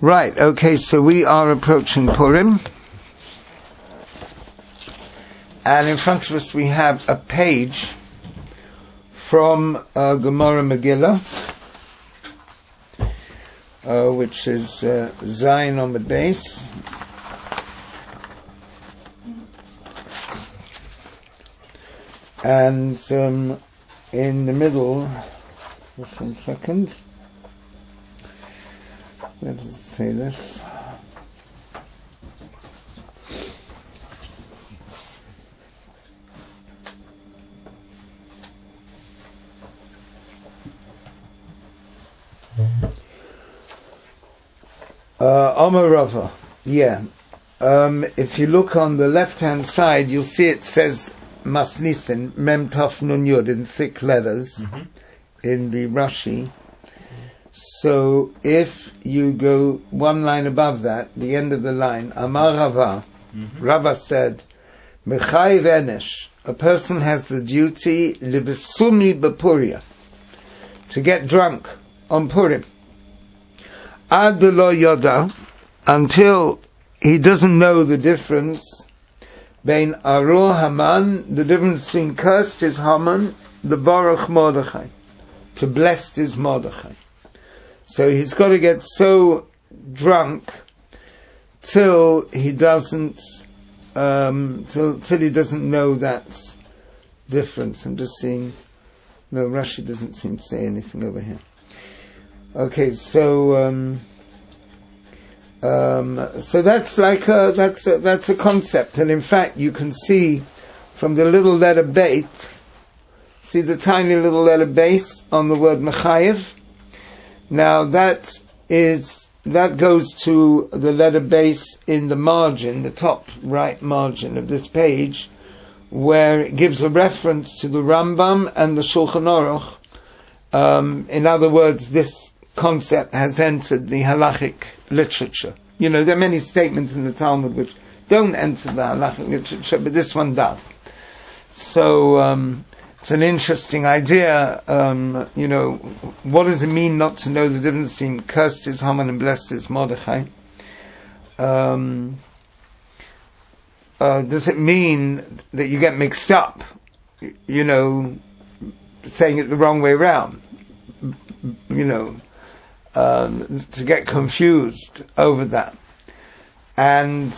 Right, okay, so we are approaching Purim. And in front of us we have a page from Gemara Megillah, which is Zayin on the base. And in the middle, just 1 second, where does it say this? Amar Rava, yeah. If you look on the left-hand side, you'll see it says Masnisin, Mem Taf Nun Yud, in thick letters, in the Rashi. So if you go one line above that, the end of the line, Amar Rava, Rava said, Mechai Renesh, a person has the duty, Libesumi Bepuria, to get drunk on Purim. Ad lo yoda, until he doesn't know the difference between Aror Haman, the difference between cursed is Haman, the Baruch Mordechai, to blessed is Mordechai. So he's got to get so drunk till he doesn't till he doesn't know that difference. I'm just seeing. No, Rashi doesn't seem to say anything over here. Okay, so that's like that's a concept, and in fact you can see from the little letter beit, see the tiny little letter base on the word mechayev. Now that goes to the letter base in the margin, the top right margin of this page, where it gives a reference to the Rambam and the Shulchan Aruch. In other words, this concept has entered the halachic literature. You know, there are many statements in the Talmud which don't enter the halachic literature, but this one does. So, it's an interesting idea. You know, what does it mean not to know the difference between cursed is Haman and blessed is Mordechai? Does it mean that you get mixed up? You know, saying it the wrong way around? You know, to get confused over that. And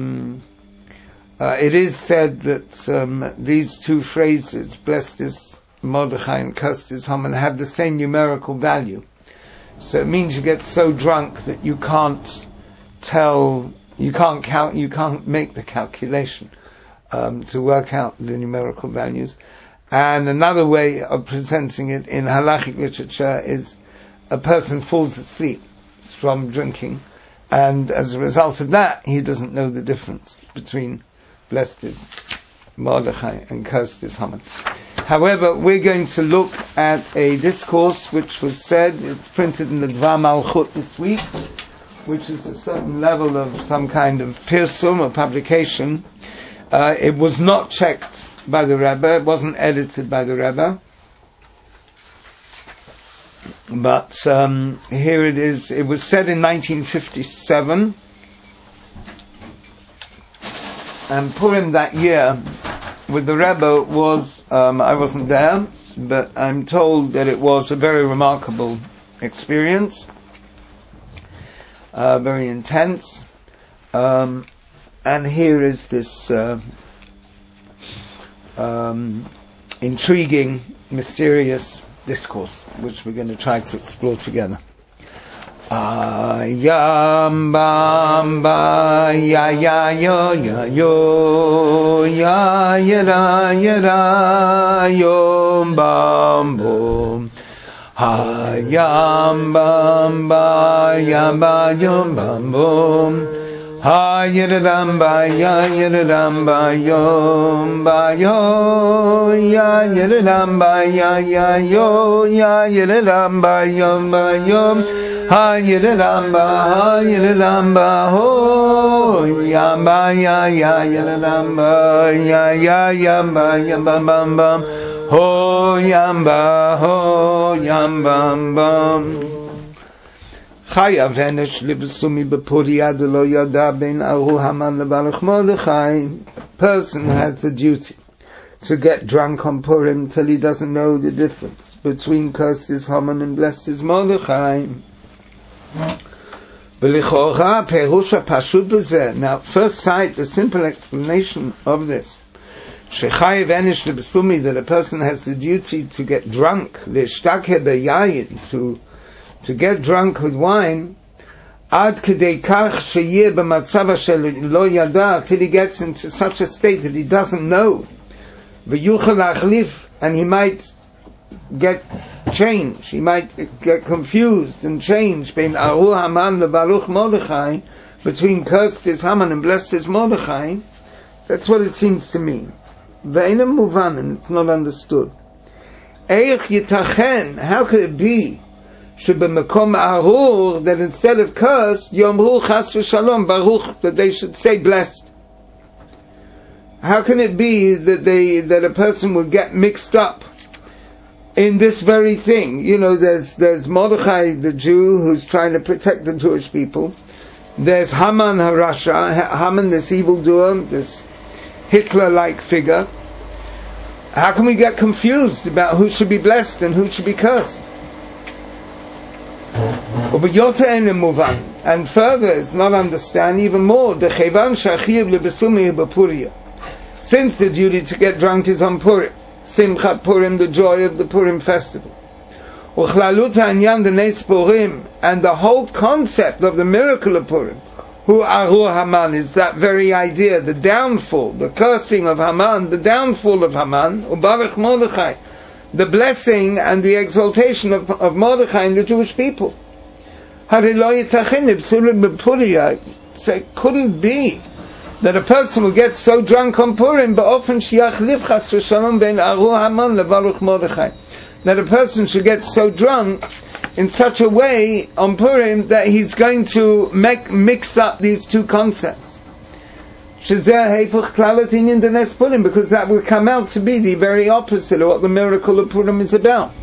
it is said that these two phrases, blessed is Mordechai and cursed is Haman, have the same numerical value. So it means you get so drunk that you can't tell, you can't count, you can't make the calculation to work out the numerical values. And another way of presenting it in halachic literature is a person falls asleep from drinking, and as a result of that, he doesn't know the difference between blessed is Mordechai and cursed is Haman. However, we're going to look at a discourse which was said, it's printed in the Dvar Malchut this week, which is a certain level of some kind of pirsum or publication. It was not checked by the Rebbe, it wasn't edited by the Rebbe. But here it is. It was said in 1957, and Purim that year with the Rebbe was, I wasn't there, but I'm told that it was a very remarkable experience, very intense, and here is this intriguing, mysterious discourse, which we're going to try to explore together. Ayam bam ba ya ya yo ya yo ya yera yera yom bam boom. Ayam bam ba ya ba yom bam boom. Ha yidam ba ya yidam ba yom ba yo ya yidam ba ya ya yo ya yidam ba yom ba yom ha yidam ba ho yam ba ya ya yidam ba ya ya yam ba yam bam bam bam ho yam ba ho yam bam bam. Chaya venish libesumi bepuria de lo yada ben aru Haman lebaruch Mordechai. Person has the duty to get drunk on Purim till he doesn't know the difference between cursed is Haman and blessed is Mordechai. Now, first sight, the simple explanation of this, that a person has the duty to get drunk, to get drunk with wine, till he gets into such a state that he doesn't know, and he might get change, he might get confused and change between Aru Haman lebaruch Mordechai, between cursed is Haman and blessed is Mordechai. That's what it seems to mean. Ve'enem muvan, and it's not understood. Eich yitachen, how could it be shebemekom arur, that instead of cursed yomru chas v'shalom baruch, that they should say blessed? How can it be that a person would get mixed up in this very thing? You know, there's Mordechai the Jew who's trying to protect the Jewish people. There's Haman Harasha, Haman this evildoer, this Hitler-like figure. How can we get confused about who should be blessed and who should be cursed? And further, it's not understand even more. Since the duty to get drunk is on Purim, Simchat Purim, the joy of the Purim festival, and the whole concept of the miracle of Purim, who Aru Haman, is that very idea, the downfall, the cursing of Haman, the downfall of Haman, Ubarach Mordechai, the blessing and the exaltation of Mordechai and the Jewish people. So it couldn't be that a person will get so drunk on Purim, but often that a person should get so drunk in such a way on Purim that he's going to mix up these two concepts. Because that will come out to be the very opposite of what the miracle of Purim is about.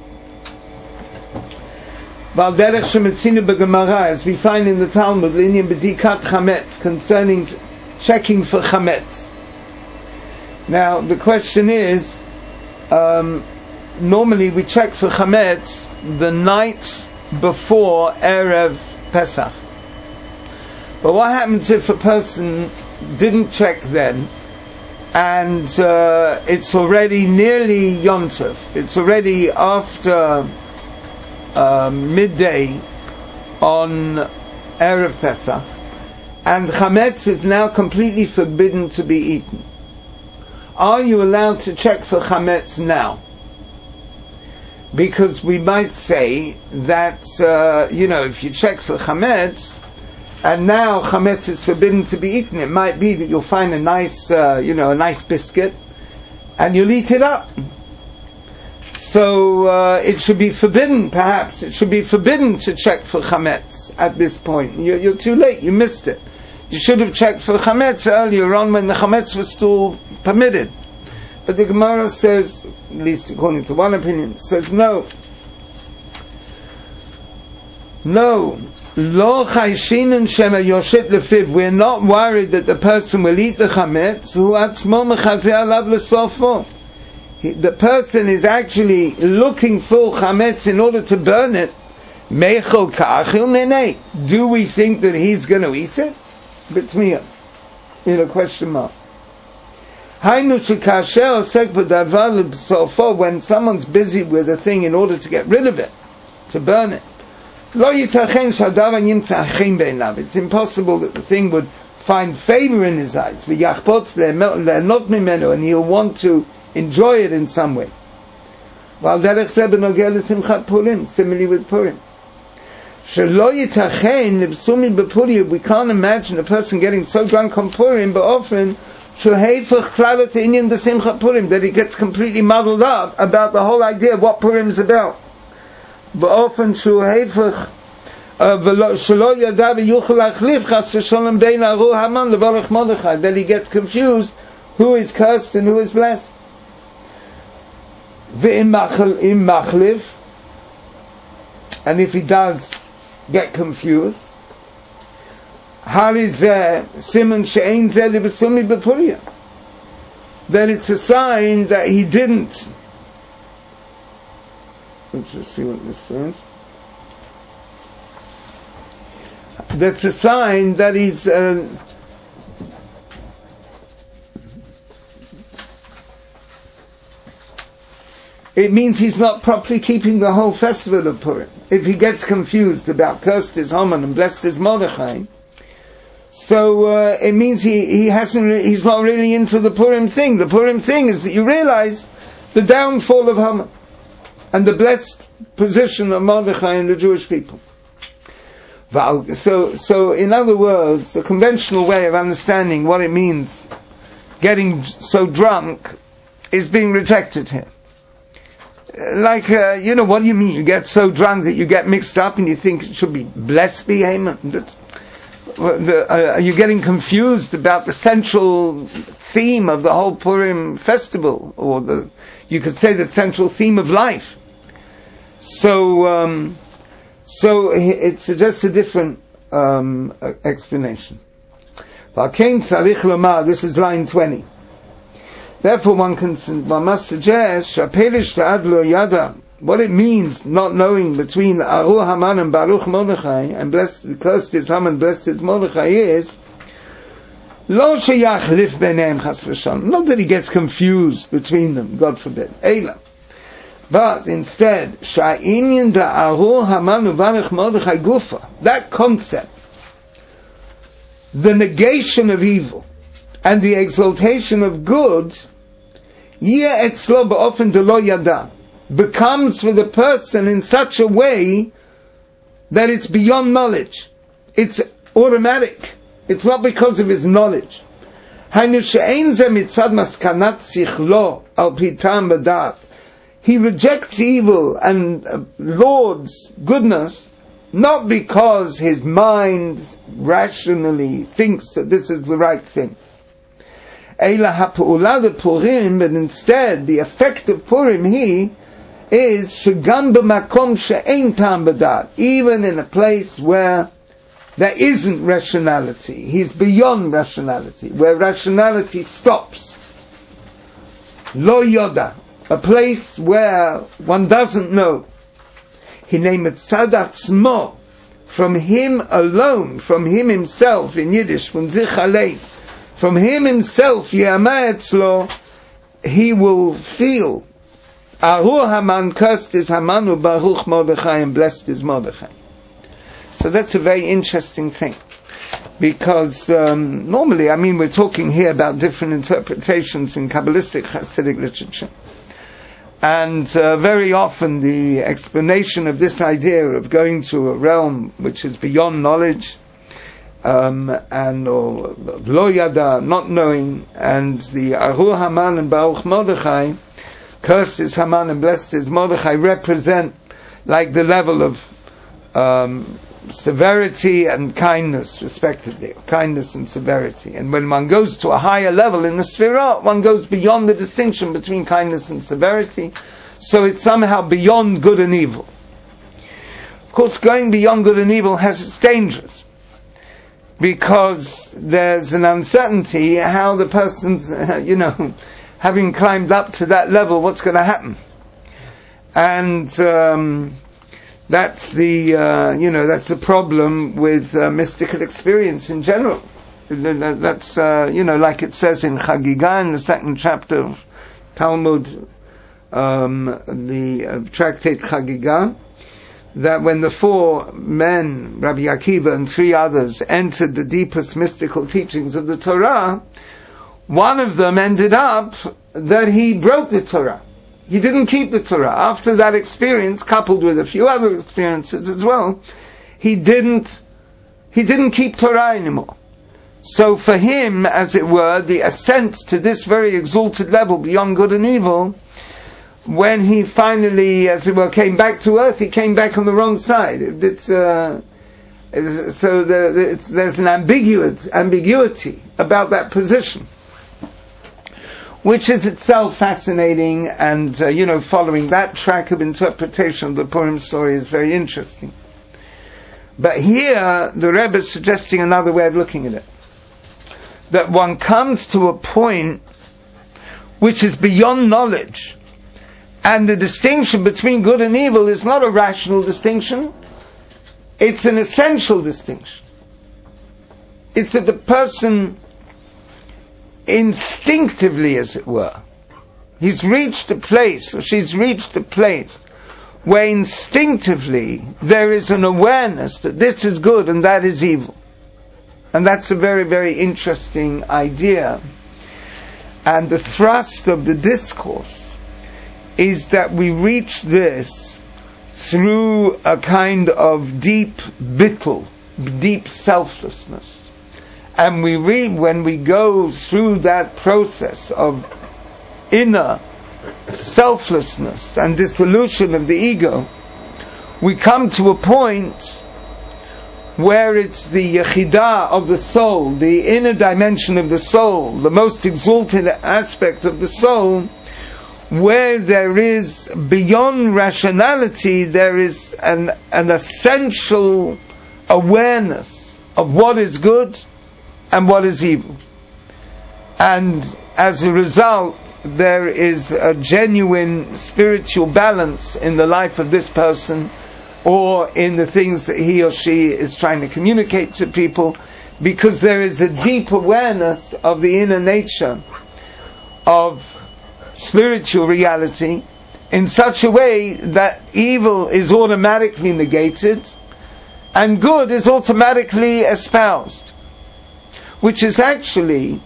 As we find in the Talmud, concerning checking for chametz. Now the question is, normally we check for chametz the night before Erev Pesach. But what happens if a person didn't check then, and it's already nearly Yom Tov, it's already after midday on Erev Pesach, and chametz is now completely forbidden to be eaten? Are you allowed to check for chametz now? Because we might say that, if you check for chametz, and now chametz is forbidden to be eaten, it might be that you'll find a nice biscuit, and you'll eat it up. So, it should be forbidden, perhaps. It should be forbidden to check for chametz at this point. You're too late, you missed it. You should have checked for chametz earlier on when the chametz was still permitted. But the Gemara says, at least according to one opinion, says no. No. Lo chayshinun shema yoshet lefiv. We're not worried that the person will eat the chametz. Hu atzmo mechazeh alav lesofo. The person is actually looking for chametz in order to burn it. Meichel ka'achil menei. Do we think that he's going to eat it? B'tmiyah. In a question mark. When someone's busy with a thing in order to get rid of it, to burn it, it's impossible that the thing would find favor in his eyes, and he'll want to enjoy it in some way. Similarly with Purim. We can't imagine a person getting so drunk on Purim, but often that he gets completely muddled up about the whole idea of what Purim is about. But often that he gets confused who is cursed and who is blessed. And if he does get confused. Then it's a sign that he didn't. Let's just see what this says. That's a sign that he's it means he's not properly keeping the whole festival of Purim. If he gets confused about cursed is Haman and blessed is Mordechai, so it means he's not really into the Purim thing. The Purim thing is that you realize the downfall of Haman and the blessed position of Mordechai and the Jewish people. So in other words, the conventional way of understanding what it means getting so drunk is being rejected here. Like, what do you mean? You get so drunk that you get mixed up and you think it should be blessed be Haman? Are you getting confused about the central theme of the whole Purim festival? Or you could say the central theme of life. So it suggests a different explanation. This is line 20. Therefore, one must suggest what it means, not knowing between Aru Haman and Baruch Mordechai, and cursed is Haman, blessed is Mordechai, is not that he gets confused between them, God forbid, but instead, that concept, the negation of evil and the exaltation of good, becomes for the person in such a way that it's beyond knowledge. It's automatic. It's not because of his knowledge. He rejects evil and Lord's goodness not because his mind rationally thinks that this is the right thing. But instead, the effect of Purim is even in a place where there isn't rationality. He's beyond rationality, where rationality stops. Lo yoda, a place where one doesn't know. He named it Sadatzmo, from him alone, from him himself, in Yiddish, from sich allein. From him himself, Yama Etzlo, he will feel, Aru Haman, cursed is Haman, Baruch Mordechai, and blessed is Mordechai. So that's a very interesting thing. Because normally, we're talking here about different interpretations in Kabbalistic Hasidic literature. And very often the explanation of this idea of going to a realm which is beyond knowledge, or lo yada, not knowing, and the Aru Haman and Baruch Mordechai, cursed is Haman and blessed is Mordechai, represent like the level of severity and kindness, respectively, kindness and severity. And when one goes to a higher level in the Sfirah, one goes beyond the distinction between kindness and severity, so it's somehow beyond good and evil. Of course, going beyond good and evil has its dangers, because there's an uncertainty how the person's, having climbed up to that level, what's going to happen. And that's the problem with mystical experience in general. That's like it says in Chagigah, in the second chapter of Talmud, the tractate Chagigah, that when the four men, Rabbi Akiva and three others, entered the deepest mystical teachings of the Torah, one of them ended up that he broke the Torah. He didn't keep the Torah. After that experience, coupled with a few other experiences as well, he didn't keep Torah anymore. So for him, as it were, the ascent to this very exalted level beyond good and evil, when he finally, as it were, came back to earth, he came back on the wrong side. There's an ambiguity about that position, which is itself fascinating, and following that track of interpretation of the Purim story is very interesting. But here, the Rebbe is suggesting another way of looking at it. That one comes to a point which is beyond knowledge, and the distinction between good and evil is not a rational distinction, it's an essential distinction. It's that the person instinctively, as it were, he's reached a place, or she's reached a place, where instinctively there is an awareness that this is good and that is evil. And that's a very, very interesting idea. And the thrust of the discourse is that we reach this through a kind of deep bittul, deep selflessness. And we read, when we go through that process of inner selflessness and dissolution of the ego, we come to a point where it's the yechidah of the soul, the inner dimension of the soul, the most exalted aspect of the soul, where there is, beyond rationality, there is an essential awareness of what is good and what is evil. And as a result, there is a genuine spiritual balance in the life of this person, or in the things that he or she is trying to communicate to people, because there is a deep awareness of the inner nature of spiritual reality in such a way that evil is automatically negated and good is automatically espoused, which is actually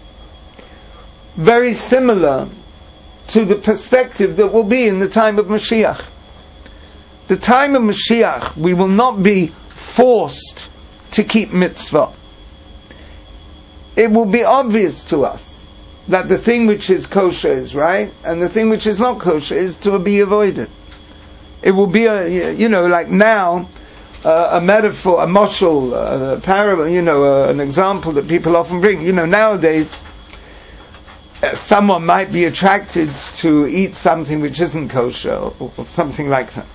very similar to the perspective that will be in the time of Mashiach. The time of Mashiach, we will not be forced to keep mitzvah. It will be obvious to us that the thing which is kosher is right, and the thing which is not kosher is to be avoided. It will be like now, a metaphor, a moshel, a parable, an example that people often bring. Nowadays, someone might be attracted to eat something which isn't kosher, or something like that.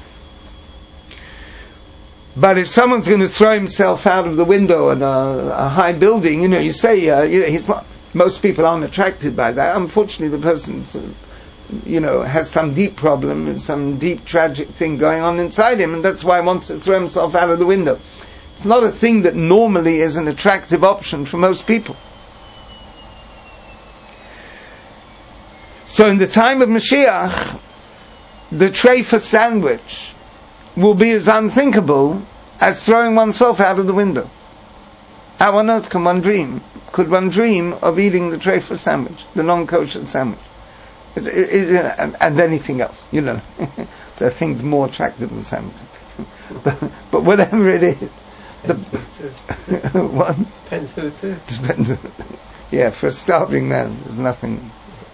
But if someone's going to throw himself out of the window in a high building, you say, he's not. Most people aren't attracted by that. Unfortunately, the person's, has some deep problem, some deep tragic thing going on inside him, and that's why he wants to throw himself out of the window. It's not a thing that normally is an attractive option for most people. So in the time of Mashiach, the treifa sandwich will be as unthinkable as throwing oneself out of the window. How on earth can one dream? Could one dream of eating the treifa sandwich, the non-kosher sandwich, and anything else? There are things more attractive than sandwich. but whatever it is, what? Depends who too. Depends. Yeah, for a starving man, there's nothing.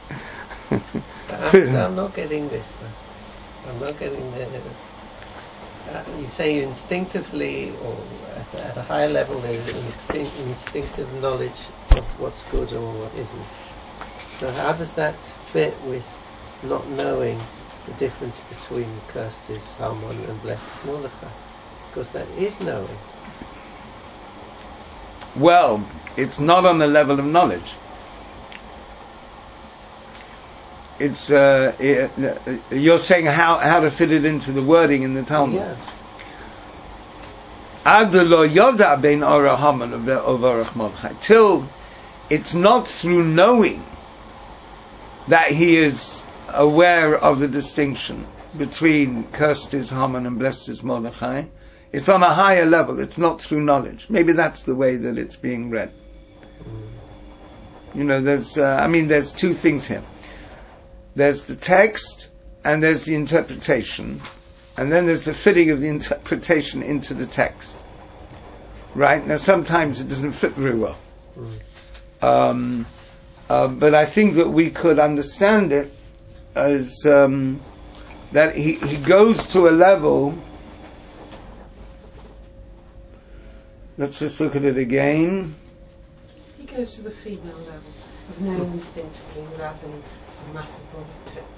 I'm not getting this, though. I'm not getting the. You say you instinctively, or at a higher level, there's an instinctive knowledge of what's good and what isn't. So how does that fit with not knowing the difference between cursed is Haman and blessed is Mordechai? Because that is knowing. Well, it's not on the level of knowledge. It's you're saying how to fit it into the wording in the Talmud. Yeah. Till it's not through knowing that he is aware of the distinction between cursed is Haman and blessed is Mordechai. It's on a higher level. It's not through knowledge. Maybe that's the way that it's being read. There's two things here. There's the text, and there's the interpretation, and then there's the fitting of the interpretation into the text. Right? Now sometimes it doesn't fit very well. But I think that we could understand it as that he goes to a level. Let's just look at it again. He goes to the female level of knowing instinctively without any massive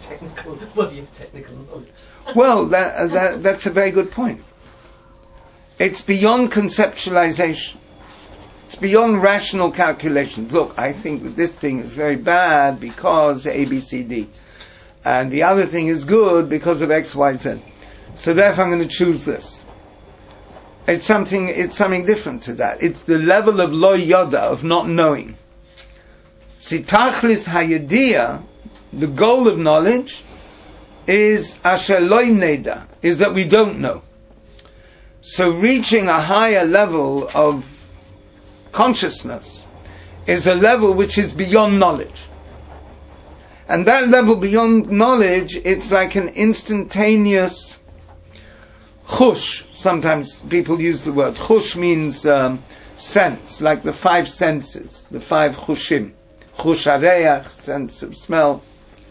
body of technical knowledge. Well, that's a very good point. It's beyond conceptualization. It's beyond rational calculations. Look, I think that this thing is very bad because A, B, C, D. And the other thing is good because of X, Y, Z. So therefore I'm going to choose this. It's something different to that. It's the level of lo yoda, of not knowing. See, tachlis hayediyah, the goal of knowledge, is asher lo neda, is that we don't know. So reaching a higher level of consciousness is a level which is beyond knowledge. And that level beyond knowledge, it's like an instantaneous chush. Sometimes people use the word chush, means sense, like the five senses, the five chushim. Chush hareach, sense of smell.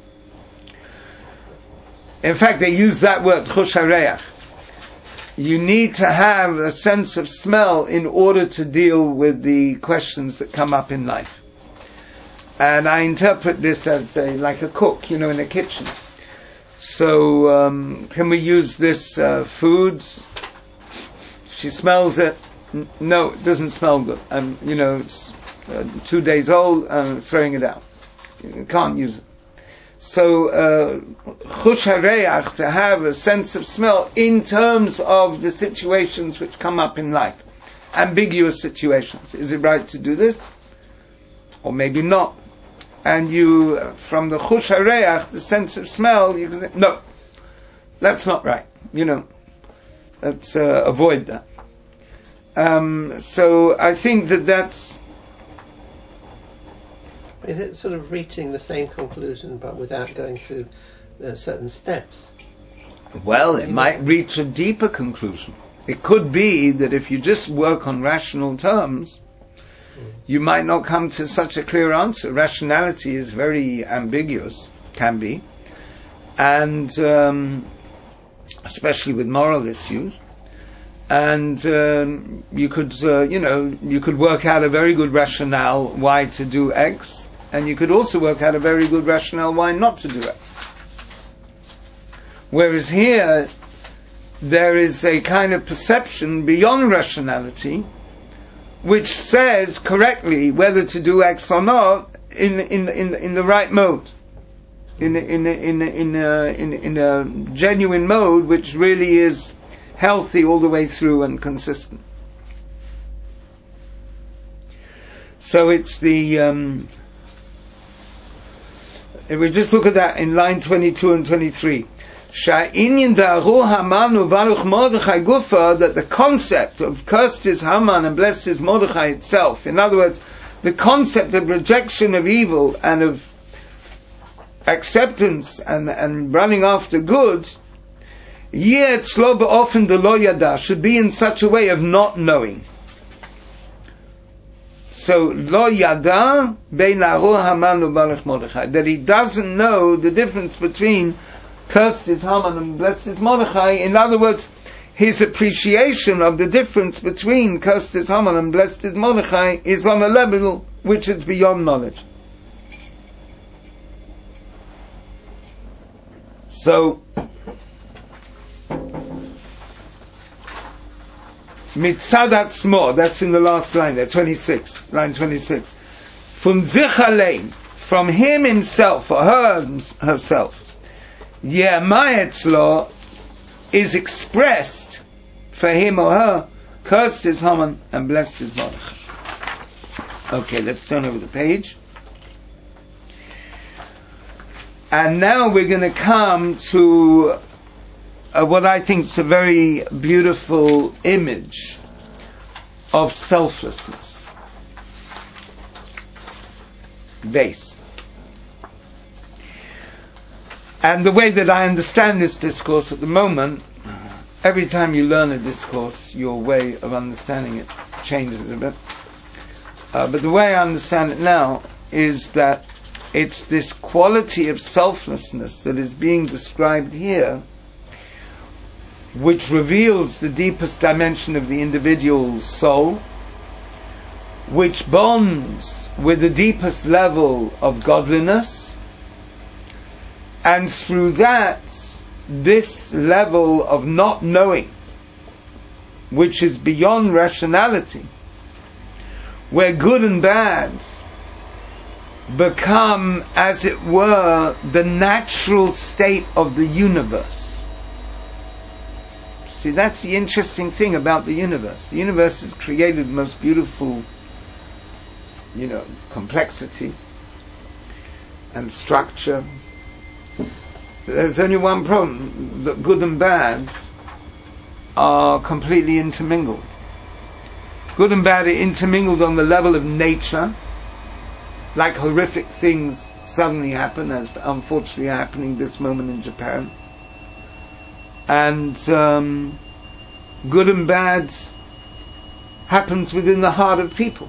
In fact, they use that word, chush hareach. You need to have a sense of smell in order to deal with the questions that come up in life. And I interpret this as like a cook, in a kitchen. So, can we use this food? She smells it. No, it doesn't smell good. It's 2 days old. I'm throwing it out. You can't use it. So, chush hareach, to have a sense of smell in terms of the situations which come up in life, ambiguous situations. Is it right to do this, or maybe not? And you, from the chush hareach, the sense of smell, you can say, no, that's not right. Let's avoid that. So I think that's. Is it sort of reaching the same conclusion but without going through certain steps? Well, it might reach a deeper conclusion. It could be that if you just work on rational terms, you might not come to such a clear answer. Rationality is very ambiguous, can be, and especially with moral issues. And you could work out a very good rationale why to do X, and you could also work out a very good rationale why not to do it. Whereas here, there is a kind of perception beyond rationality, which says correctly whether to do X or not in the right mode, in a genuine mode, which really is healthy all the way through and consistent. So it's the. If we just look at that in line 22 and 23. That the concept of cursed is Haman and blessed is Mordechai itself, in other words, the concept of rejection of evil and of acceptance and running after good, often the lo yada, should be in such a way of not knowing. So lo yada bein Haman u'Baruch Mordechai, that he doesn't know the difference between cursed is Haman and blessed is Mordechai. In other words, his appreciation of the difference between cursed is Haman and blessed is Mordechai is on a level which is beyond knowledge. So, mitzad atzmo, that's in the last line there, 26, line 26. From zich alein, from him himself, or herself, Yema'etzlo is expressed for him or her, cursed is Haman and blessed is Mordechai. Okay, let's turn over the page. And now we're going to come to what I think is a very beautiful image of selflessness. Base. And the way that I understand this discourse at the moment, every time you learn a discourse, your way of understanding it changes a bit. But the way I understand it now is that it's this quality of selflessness that is being described here, which reveals the deepest dimension of the individual soul, which bonds with the deepest level of godliness, and through that, this level of not knowing which is beyond rationality, where good and bad become, as it were, the natural state of the universe. See, that's the interesting thing about the universe. The universe is created the most beautiful, complexity and structure. There's only one problem, that good and bad are completely intermingled. Good and bad are intermingled on the level of nature, like horrific things suddenly happen, as unfortunately are happening this moment in Japan. And good and bad happens within the heart of people.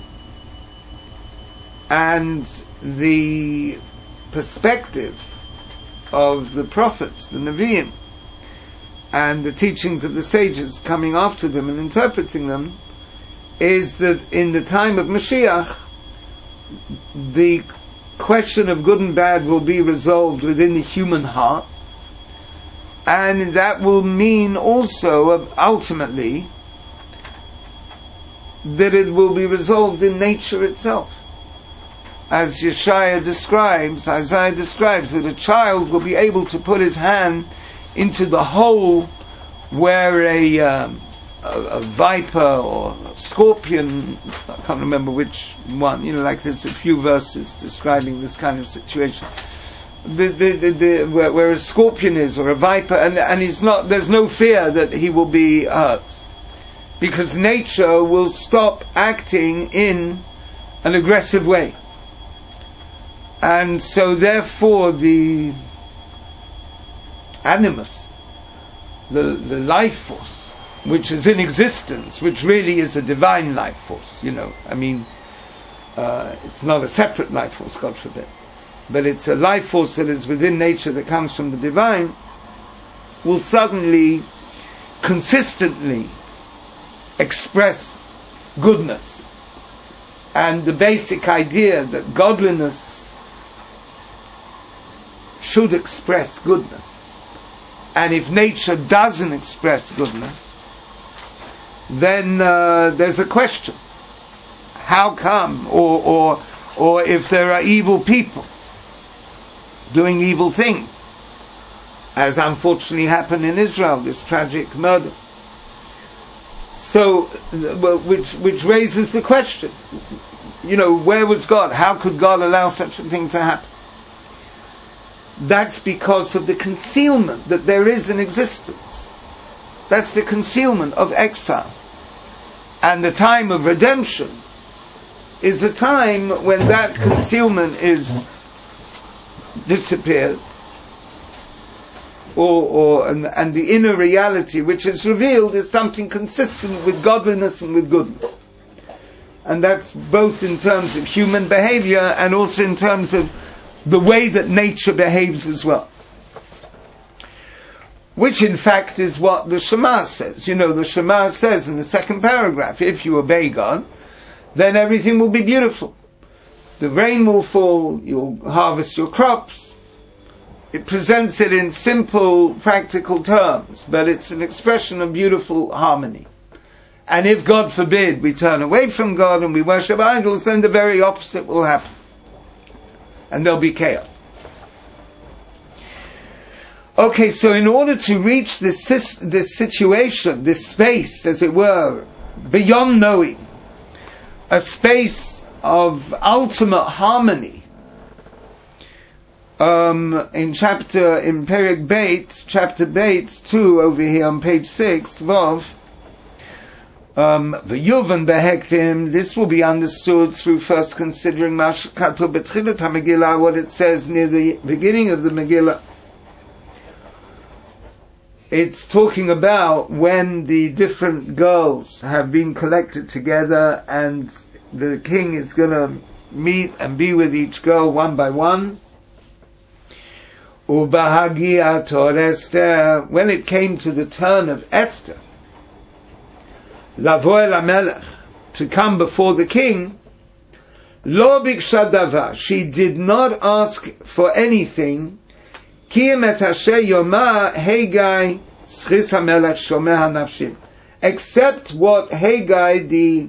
And the perspective of the prophets, the Nevi'im, and the teachings of the sages coming after them and interpreting them, is that in the time of Mashiach, the question of good and bad will be resolved within the human heart, and that will mean also, ultimately, that it will be resolved in nature itself. As Isaiah describes that a child will be able to put his hand into the hole where a viper or a scorpion, I can't remember which one, like there's a few verses describing this kind of situation, where a scorpion is, or a viper, and there's no fear that he will be hurt, because nature will stop acting in an aggressive way. And so therefore the animus, the life force, which is in existence, which really is a divine life force, it's not a separate life force, God forbid, but it's a life force that is within nature, that comes from the divine, will suddenly, consistently express goodness. And the basic idea that godliness should express goodness, and if nature doesn't express goodness, then there's a question: how come? Or if there are evil people doing evil things, as unfortunately happened in Israel, this tragic murder. So, which raises the question: where was God? How could God allow such a thing to happen? That's because of the concealment that there is in existence. That's the concealment of exile. And the time of redemption is a time when that concealment is disappeared, and the inner reality which is revealed is something consistent with godliness and with goodness. And that's both in terms of human behavior and also in terms of the way that nature behaves as well. Which in fact is what the Shema says. The Shema says in the second paragraph, if you obey God, then everything will be beautiful. The rain will fall, you'll harvest your crops. It presents it in simple, practical terms, but it's an expression of beautiful harmony. And if, God forbid, we turn away from God and we worship idols, then the very opposite will happen. And there'll be chaos. Okay, so in order to reach this situation, this space, as it were, beyond knowing, a space of ultimate harmony, in Perek Beit, chapter Beit 2, over here on page 6, Vav, V'yuvan behektim, this will be understood through first considering Mashkato Betchilat HaMegillah, what it says near the beginning of the Megillah. It's talking about when the different girls have been collected together and the king is going to meet and be with each girl one by one. Ubahagia Tor Esther, when it came to the turn of Esther, Lavo el HaMelech, to come before the king, Lo biksha davar, she did not ask for anything, Ki em et asher yomar Hegai Schis HaMelech Shomeh HaNafshim, except what Haggai, the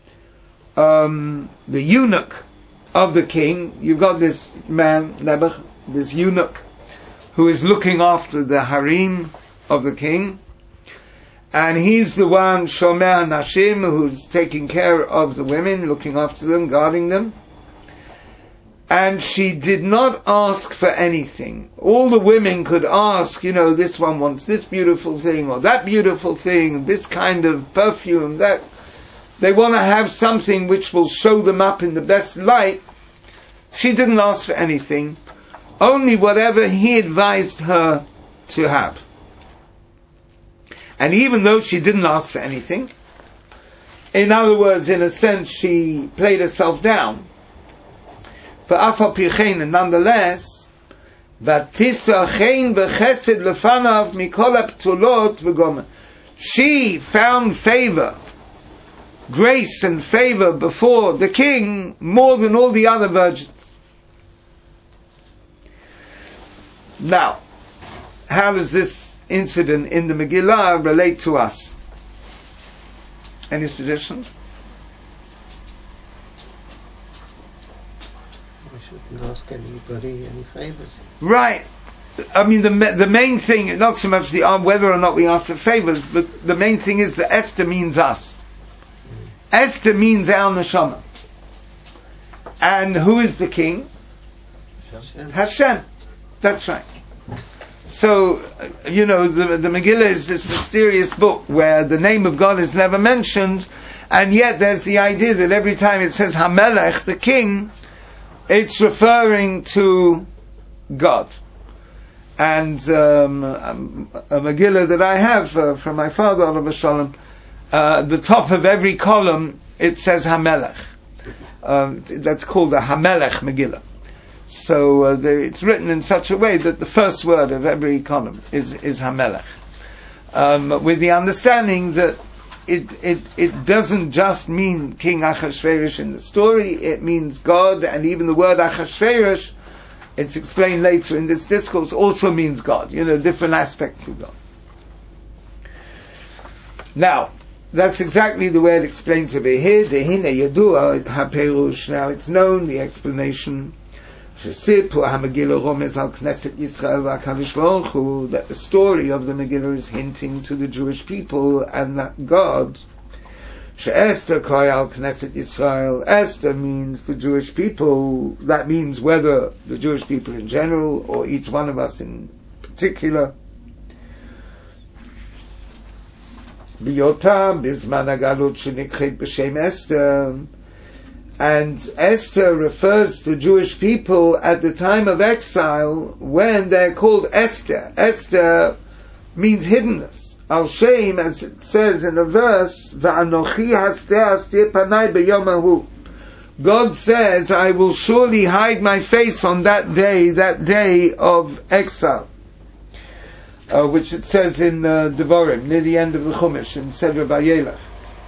eunuch of the king, you've got this man, Nebuch, this eunuch, who is looking after the harem of the king, and he's the one, Shomer Nashim, who's taking care of the women, looking after them, guarding them. And she did not ask for anything. All the women could ask, this one wants this beautiful thing, or that beautiful thing, this kind of perfume, that. They want to have something which will show them up in the best light. She didn't ask for anything, only whatever he advised her to have. And even though she didn't ask for anything, in other words, in a sense, she played herself down. For Afal Pichein, and nonetheless, Vatisa Chein v'Chesed lefanav mikol ha'ptulot v'gomer. She found favor, grace and favor before the king more than all the other virgins. Now, how does this incident in the Megillah relate to us? Any suggestions? We shouldn't ask anybody any favors. Right. I mean, the main thing, not so much whether or not we ask for favors, but the main thing is that Esther means us. Esther means our neshama. And who is the king? Hashem. That's right. So, the Megillah is this mysterious book where the name of God is never mentioned, and yet there's the idea that every time it says Hamelech, the king, it's referring to God. And a Megillah that I have from my father, Alav Shalom, the top of every column it says Hamelech. That's called a Hamelech Megillah. So it's written in such a way that the first word of every column is Hamelech, with the understanding that it doesn't just mean King Achashverosh in the story; it means God, and even the word Achashverosh, it's explained later in this discourse, also means God. Different aspects of God. Now, that's exactly the way it explains over here. Dehine Yadua HaPerush. Now it's known, the explanation. That the story of the Megillah is hinting to the Jewish people and that God. Esther Koyal Knesset Yisrael. Esther means the Jewish people. That means whether the Jewish people in general or each one of us in particular. Biyota Bisman Agalut Shenikhet B'Shem Esther. And Esther refers to Jewish people at the time of exile when they're called Esther. Esther means hiddenness. Al Shem, as it says in a verse, Va'anochi hastir panai b'yom hahu. God says, I will surely hide my face on that day of exile. Which it says in Devarim, near the end of the Chumash, in Sefer Vayelech.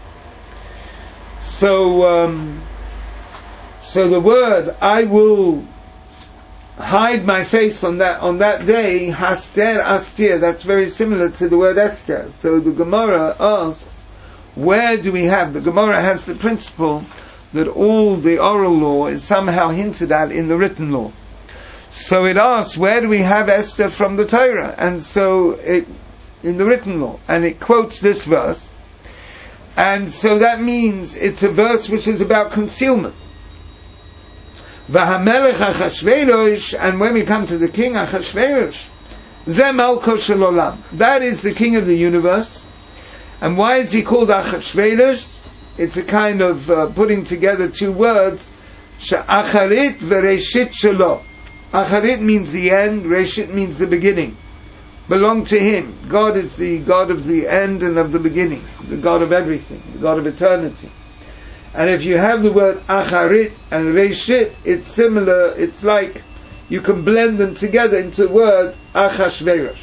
So the word, I will hide my face on that day, haster astir, that's very similar to the word Esther. So the Gemara asks, where do we have? The Gemara has the principle that all the oral law is somehow hinted at in the written law. So it asks, where do we have Esther from the Torah? And so in the written law, and it quotes this verse, and so that means it's a verse which is about concealment. V'hamelech Achashverosh, and when we come to the king Achashverosh, Zeh Malko Shel Olam, that is the king of the universe. And why is he called Achashverosh? It's a kind of putting together two words, She'acharit v'reshit shelo. Acharit means the end, Reshit means the beginning. Belong to him. God is the God of the end and of the beginning, the God of everything, the God of eternity. And if you have the word Acharit and Reshit, it's similar, it's like you can blend them together into the word Achashverosh.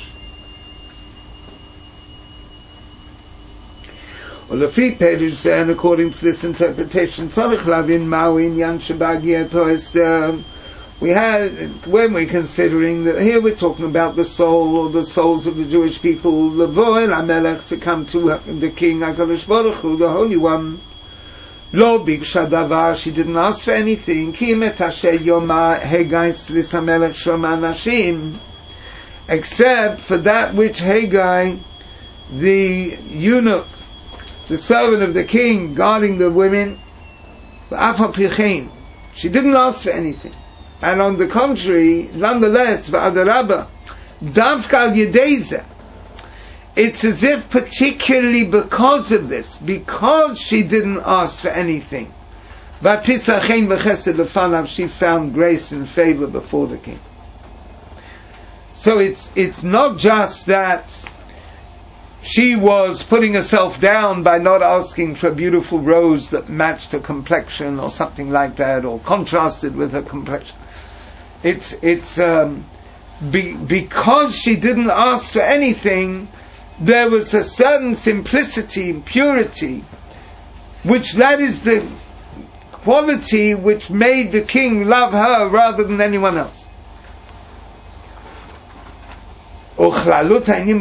Well, the Fi Perush, and according to this interpretation, Tzarich Lavin Ma'u Inyan Shebagiyato Esther. when we're considering that here we're talking about the soul or the souls of the Jewish people, Levoel HaMelech, to come to the King HaKadosh Baruch Hu, the Holy One. Lo biksha davar, she didn't ask for anything. Ki metashe yoma Haggai Sris HaMelech shoma nashim, except for that which Haggai, the eunuch, the servant of the king, guarding the women, she didn't ask for anything. And on the contrary, nonetheless, v'adarabba, davka al-yedeiza, it's as if particularly because of this, because she didn't ask for anything, v'tisachein v'chesed lefanav, she found grace and favor before the king. So it's not just that she was putting herself down by not asking for a beautiful rose that matched her complexion or something like that, or contrasted with her complexion. Because she didn't ask for anything, there was a certain simplicity and purity, which that is the quality which made the king love her rather than anyone else. Now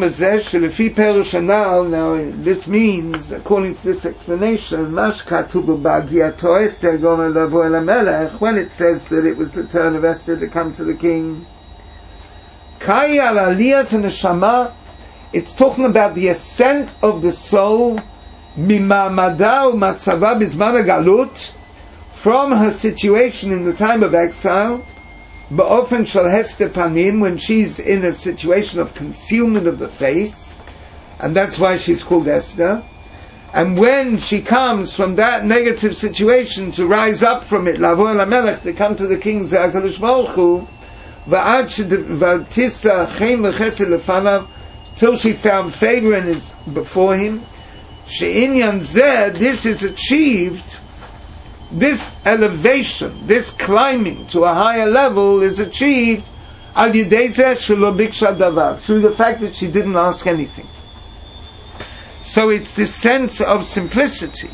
this means, according to this explanation, when it says that it was the turn of Esther to come to the king, it's talking about the ascent of the soul from her situation in the time of exile, ba'ofen shel hester panim, when she's in a situation of concealment of the face, and that's why she's called Esther. And when she comes from that negative situation to rise up from it, lavo el hamelech, to come to the King HaKadosh Baruch Hu, va'ad v'tisa chen v'chesed lefanav, till she found favor in his before him. She'inyan zeh, this is achieved. This elevation, this climbing to a higher level is achieved through the fact that she didn't ask anything. So it's this sense of simplicity,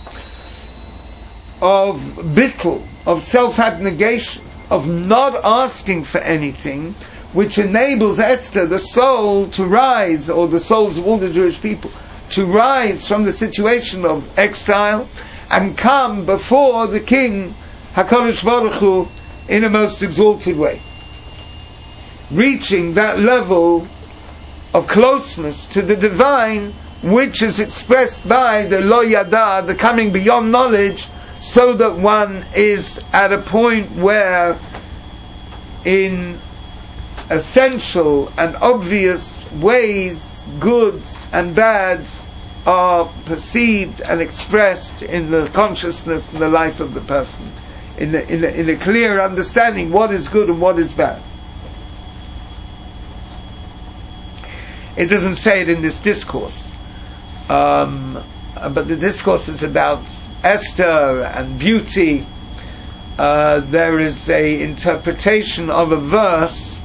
of bittul, of self-abnegation, of not asking for anything, which enables Esther, the soul, to rise, or the souls of all the Jewish people, to rise from the situation of exile and come before the King HaKadosh Baruch Hu in a most exalted way, reaching that level of closeness to the divine, which is expressed by the lo yada, the coming beyond knowledge, so that one is at a point where in essential and obvious ways, good and bad are perceived and expressed in the consciousness and the life of the person, in a clear understanding what is good and what is bad. It doesn't say it in this discourse, but the discourse is about Esther and beauty. There is a interpretation of a verse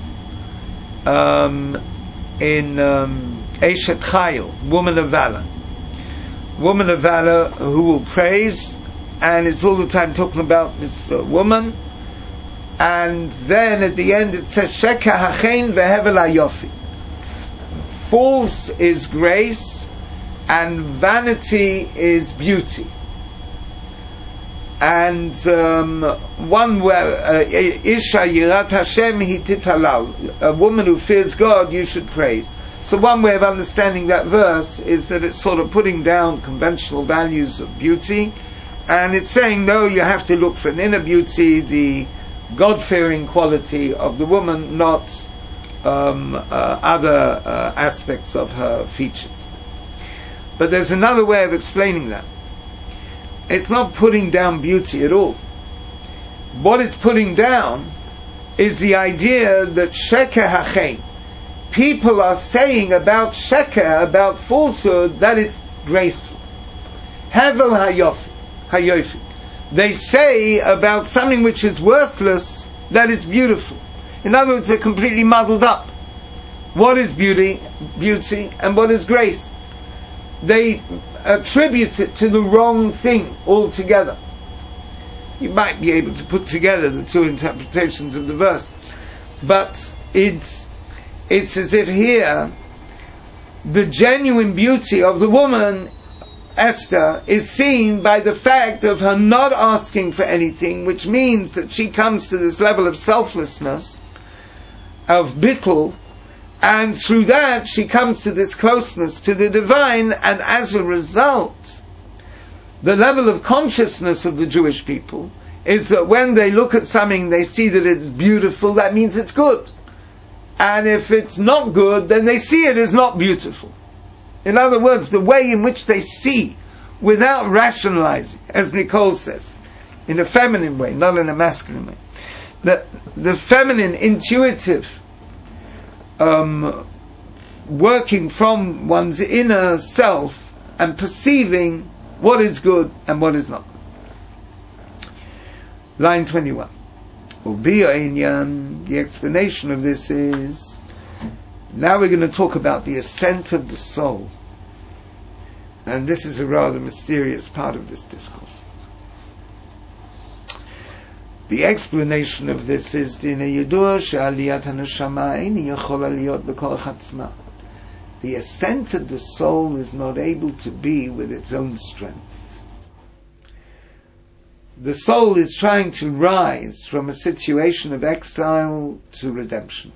in Eshet Chayil, woman of valor. Woman of valor who will praise, and it's all the time talking about this woman. And then at the end it says Sheker hachein vehevel hayofi. False is grace and vanity is beauty. And one where Isha Yirat Hashem hititalal, a woman who fears God, you should praise. So one way of understanding that verse is that it's sort of putting down conventional values of beauty, and it's saying, no, you have to look for an inner beauty, the God-fearing quality of the woman, not other aspects of her features. But there's another way of explaining that. It's not putting down beauty at all. What it's putting down is the idea that sheker hachein, people are saying about sheker, about falsehood, that it's graceful. Hevel hayofi. They say about something which is worthless that it's beautiful. In other words, they're completely muddled up. What is beauty, and what is grace? They attribute it to the wrong thing altogether. You might be able to put together the two interpretations of the verse, but it's as if here the genuine beauty of the woman Esther is seen by the fact of her not asking for anything, which means that she comes to this level of selflessness, of bittul, and through that she comes to this closeness to the divine, and as a result, the level of consciousness of the Jewish people is that when they look at something, they see that it's beautiful, that means it's good. And if it's not good, then they see it as not beautiful. In other words, the way in which they see, without rationalizing, as Nicole says, in a feminine way, not in a masculine way, the feminine, intuitive, working from one's inner self and perceiving what is good and what is not. Line 21. The explanation of this is, now we're going to talk about the ascent of the soul. And this is a rather mysterious part of this discourse. The explanation of this is, the ascent of the soul is not able to be with its own strength. The soul is trying to rise from a situation of exile to redemption.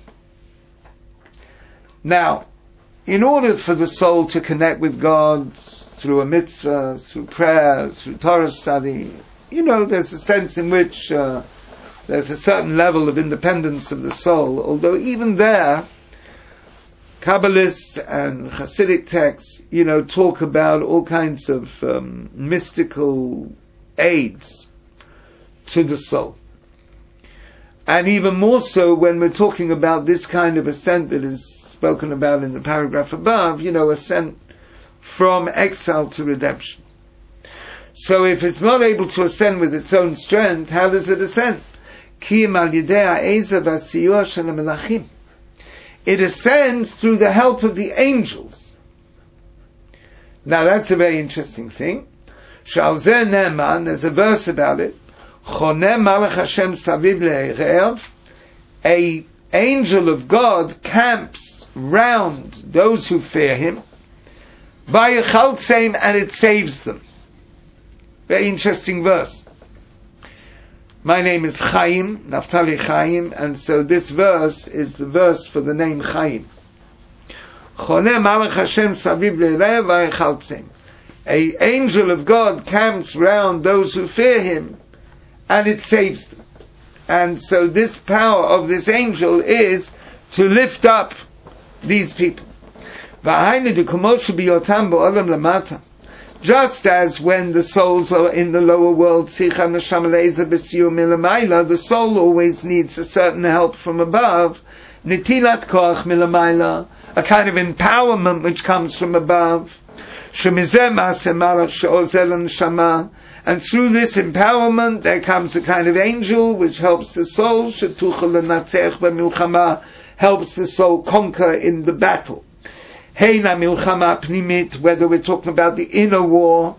Now, in order for the soul to connect with God through a mitzvah, through prayer, through Torah study, there's a sense in which there's a certain level of independence of the soul, although even there, Kabbalists and Hasidic texts, talk about all kinds of mystical aids to the soul. And even more so when we're talking about this kind of ascent that is spoken about in the paragraph above, ascent from exile to redemption. So if it's not able to ascend with its own strength, how does it ascend? It ascends through the help of the angels. Now that's a very interesting thing. There's a verse about it. A angel of God camps round those who fear him, and it saves them. Very interesting verse. My name is Chaim, Naftali Chaim, and so this verse is the verse for the name Chaim. A angel of God camps round those who fear him, and it saves them. And so this power of this angel is to lift up these people. Just as when the souls are in the lower world, the soul always needs a certain help from above, nitilat koach milamayla, a kind of empowerment which comes from above, and through this empowerment there comes a kind of angel which helps the soul, helps the soul conquer in the battle. Whether we're talking about the inner war,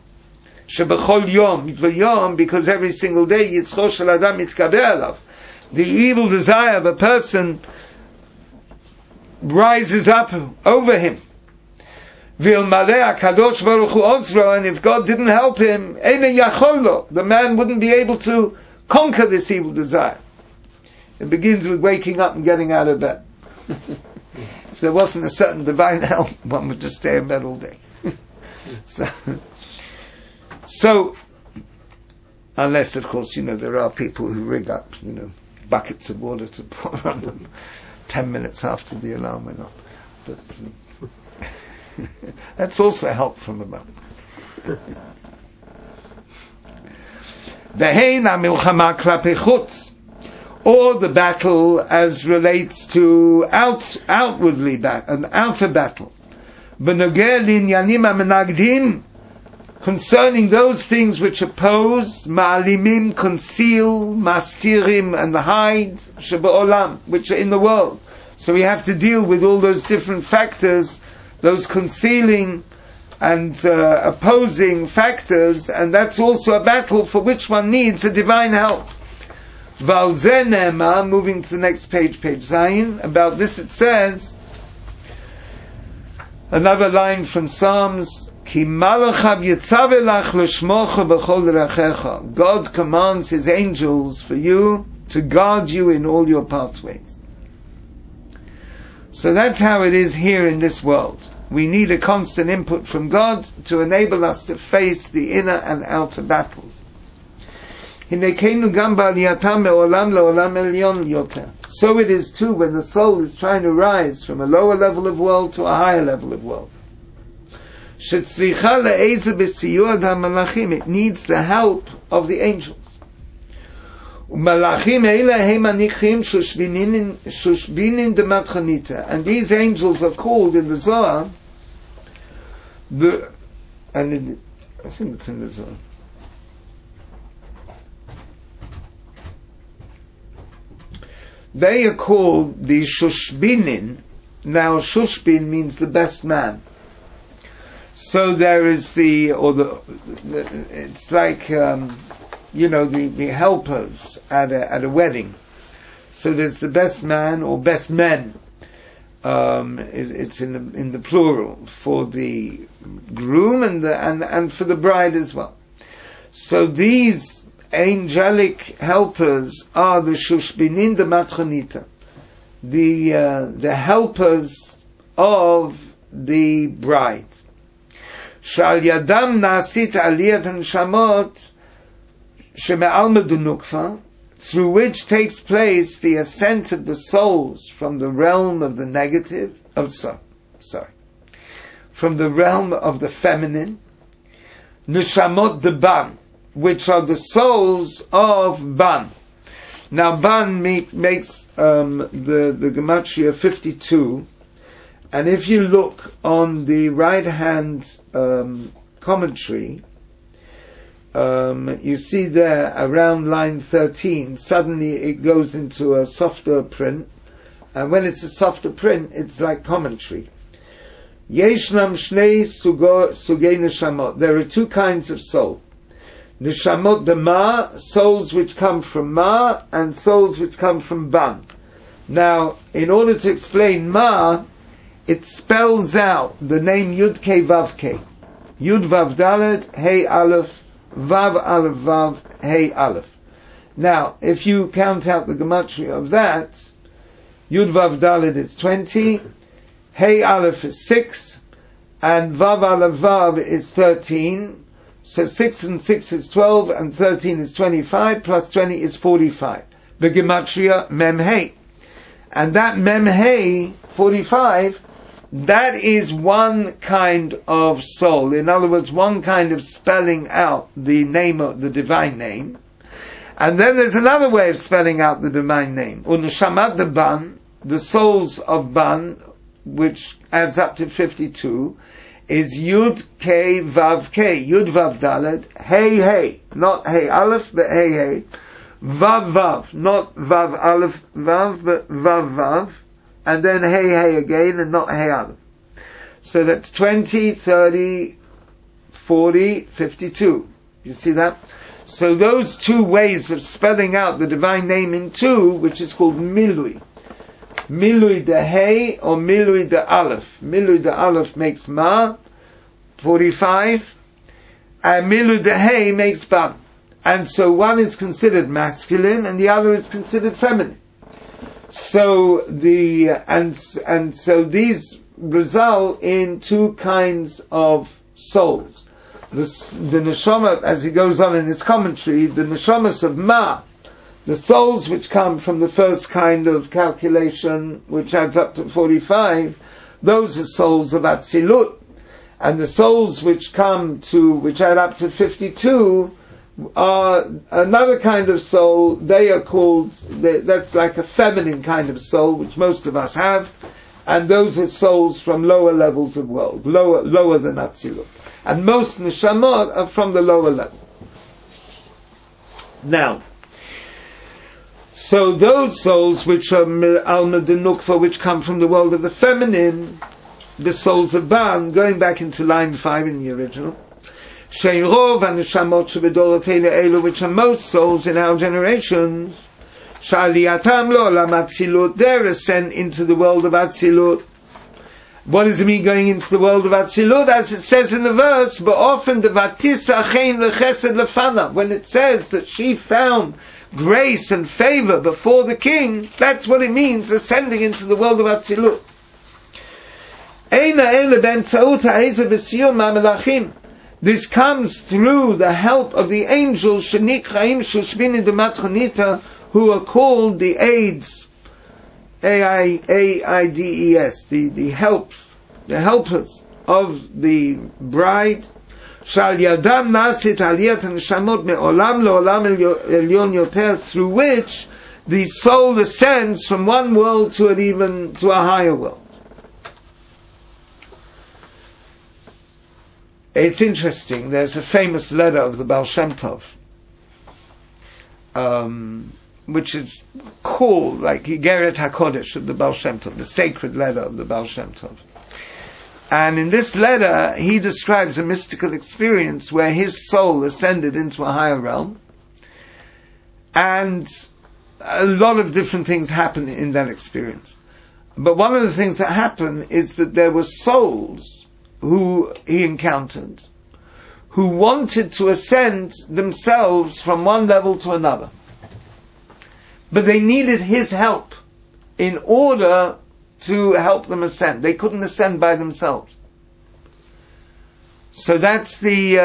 because every single day the evil desire of a person rises up over him. And if God didn't help him, the man wouldn't be able to conquer this evil desire. It begins with waking up and getting out of bed. If there wasn't a certain divine help, one would just stay in bed all day. So, unless of course, there are people who rig up, buckets of water to pour on them 10 minutes after the alarm went off. But that's also help from above. Or the battle as relates to outwardly an outer battle. Concerning those things which oppose, ma'alimim, conceal, mastirim, and hide, sheba'olam, which are in the world. So we have to deal with all those different factors, those concealing opposing factors, and that's also a battle for which one needs a divine help. Val ze ne'emar, moving to the next page, page Zayin, about this it says, another line from Psalms, Ki malachav yitzave lach l'shmocha b'chol derechecha. God commands His angels for you to guard you in all your pathways. So that's how it is here in this world. We need a constant input from God to enable us to face the inner and outer battles. So it is too when the soul is trying to rise from a lower level of world to a higher level of world. It needs the help of the angels. And these angels are called in the Zohar, I think it's in the Zohar. They are called the Shushbinin. Now, Shushbin means the best man. So there is it's like, the helpers at a wedding. So there's the best man or best men. It's in the plural for the groom and for the bride as well. So these angelic helpers are the Shushbinin de Matronita, the helpers of the bride. Shal yadam nasit aliyat hanshamot sheme'al medunukva, through which takes place the ascent of the souls from the realm of the negative, from the realm of the feminine, neshamot de ban, which are the souls of ban. Now ban makes the gematria 52, and if you look on the right hand commentary, you see there around line 13, suddenly it goes into a softer print, and when it's a softer print, it's like commentary. Yeshnam shnei sugei neshamot. There are two kinds of soul. Neshamot de ma, souls which come from ma, and souls which come from ban. Now, in order to explain ma, it spells out the name Yud Kei Vav Kei. Yud Vav Dalet, Hey Aleph, Vav Aleph Vav, Hey Aleph. Now, if you count out the gematria of that, Yud Vav Dalet is 20, Hey Aleph is 6, and Vav Aleph Vav is 13. So 6 and 6 is 12, and 13 is 25, plus 20 is 45. The gematria Mem Hey. And that Mem Hey, 45, that is one kind of soul. In other words, one kind of spelling out the name of the divine name. And then there's another way of spelling out the divine name. Uneshamat de Ban, the souls of Ban, which adds up to 52, is Yud Kei Vav Kei, Yud Vav Dalet, Hey Hey, not Hey Aleph, but Hey Hey, Vav Vav, not Vav Aleph Vav, but Vav Vav, and then Hey Hey again, and not Hey Aleph. So that's 20, 30, 40, 52. You see that? So those two ways of spelling out the divine name in two, which is called Milui. Milui de Hey or Milui de Aleph. Milui de Aleph makes Ma, 45, and Milui de Hey makes Ban. And so one is considered masculine and the other is considered feminine. So so these result in two kinds of souls. The neshama, as he goes on in his commentary, the neshamas of Ma, the souls which come from the first kind of calculation, which adds up to 45, those are souls of Atzilut. And the souls which add up to 52, are another kind of soul. They are called, that's like a feminine kind of soul, which most of us have. And those are souls from lower levels of world, lower than Atzilut. And most neshamot are from the lower level. Now, so those souls which are Alma de Nukva, which come from the world of the feminine, the souls of Ban, going back into line 5 in the original, Sheirov and Neshamot Shebedorotei Elu, which are most souls in our generations, Shaliatam Lo Olam Atzilut, they're ascend into the world of Atzilut. What does it mean going into the world of Atzilut? As it says in the verse, but often the Vatisa Chein Lechesed Lefana, when it says that she found grace and favor before the king, that's what it means, ascending into the world of Atzilut. This comes through the help of the angels, who are called the aids, AIDS, the helpers of the bride. Through which the soul ascends from one world to a higher world. It's interesting, there's a famous letter of the Baal Shem Tov, which is called like Igeret HaKodesh of the Baal Shem Tov, the sacred letter of the Baal Shem Tov. And in this letter, he describes a mystical experience where his soul ascended into a higher realm, and a lot of different things happen in that experience. But one of the things that happened is that there were souls who he encountered, who wanted to ascend themselves from one level to another. But they needed his help in order to help them ascend. They couldn't ascend by themselves. So that's the,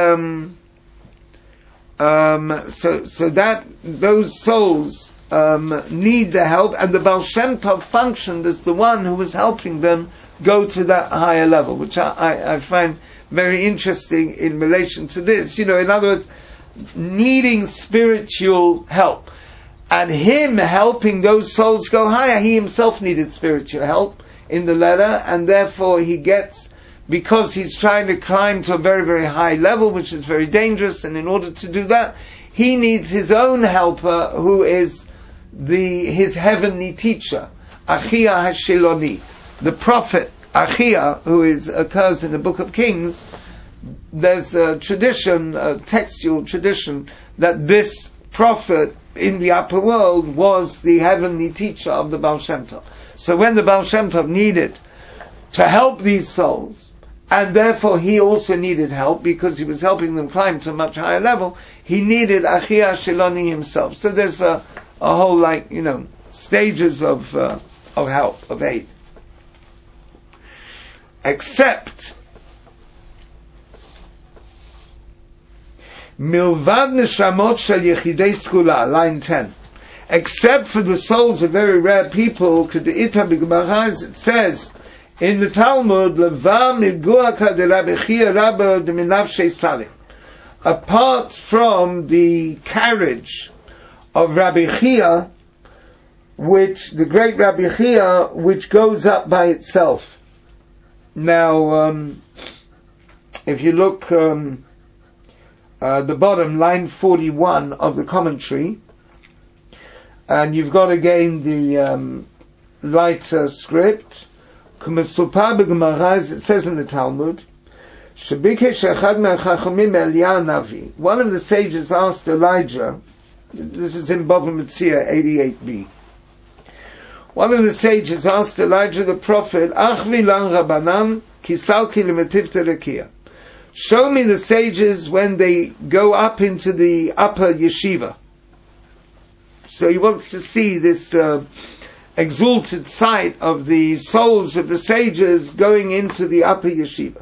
so that those souls, need the help, and the Baal Shem Tov functioned as the one who was helping them go to that higher level, which I find very interesting in relation to this. In other words, needing spiritual help. And him helping those souls go higher, he himself needed spiritual help in the letter, and therefore he gets, because he's trying to climb to a very, very high level, which is very dangerous, and in order to do that, he needs his own helper, who is his heavenly teacher, Achia HaShiloni. The prophet Achia, who occurs in the Book of Kings. There's a tradition, a textual tradition, that this prophet in the upper world was the heavenly teacher of the Baal Shem Tov. So when the Baal Shem Tov needed to help these souls, and therefore he also needed help because he was helping them climb to a much higher level, he needed Achia Shiloni himself. So there's a whole stages of help, of aid. Except Milvad Neshamot Shel Yechidei Skula, line 10. Except for the souls of very rare people, Ked'ita B'Gemara, it says in the Talmud, Leva Miguaka de Rabbi Chia Rabba de Minavshei Salim. Apart from the carriage of Rabbi Chia, the great Rabbi Chia, which goes up by itself. Now, if you look the bottom, line 41 of the commentary, and you've got again the lighter script, it says in the Talmud, one of the sages asked Elijah, this is in Bava Metzia 88b, one of the sages asked Elijah the prophet, show me the sages when they go up into the upper yeshiva. So he wants to see this exalted sight of the souls of the sages going into the upper yeshiva.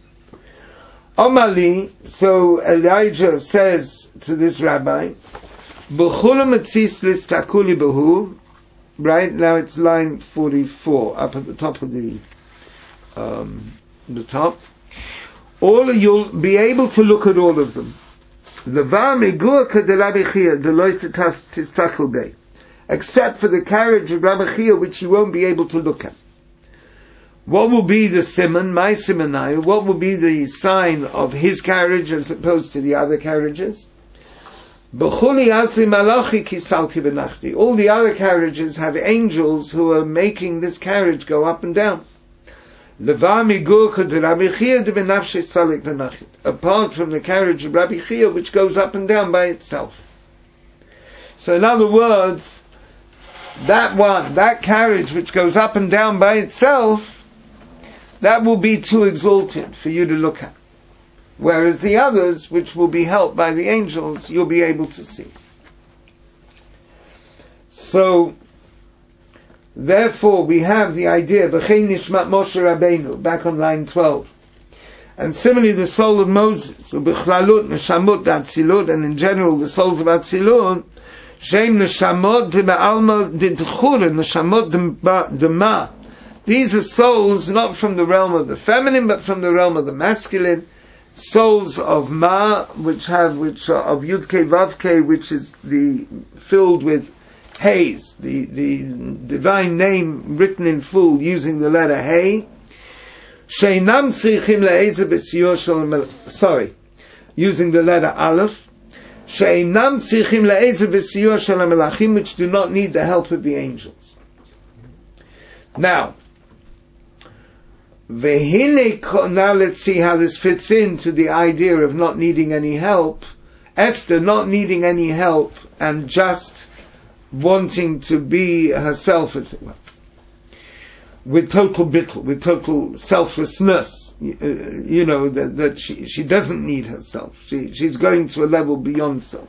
Omali, so Elijah says to this rabbi, right now it's line 44, up at the top of the top. You'll be able to look at all of them. Except for the carriage of Rabbi Chia, which you won't be able to look at. What will be the siman, my simanai? What will be the sign of his carriage as opposed to the other carriages? All the other carriages have angels who are making this carriage go up and down. apart from the carriage of Rabbi Chia, which goes up and down by itself. So in other words, that carriage which goes up and down by itself, that will be too exalted for you to look at. Whereas the others, which will be helped by the angels, you'll be able to see. So, therefore, we have the idea, B'chein nishmat Moshe Rabbeinu, back on line 12. And similarly, the soul of Moses, B'chlalut, Neshamot, Atzilut, and in general, the souls of Atzilut, Shem Neshamot, D'Ba'alma, D'Tchura, Neshamot, D'Ma. These are souls not from the realm of the feminine, but from the realm of the masculine. Souls of Ma, which are of Yud-Kei Vav-Kei, which is filled with Hays, the divine name written in full using the letter Hey. Using the letter Aleph. Which do not need the help of the angels. Now let's see how this fits into the idea of not needing any help. Esther not needing any help and just wanting to be herself, as it were, with total bittul, with total selflessness. That she doesn't need herself. She's going to a level beyond self.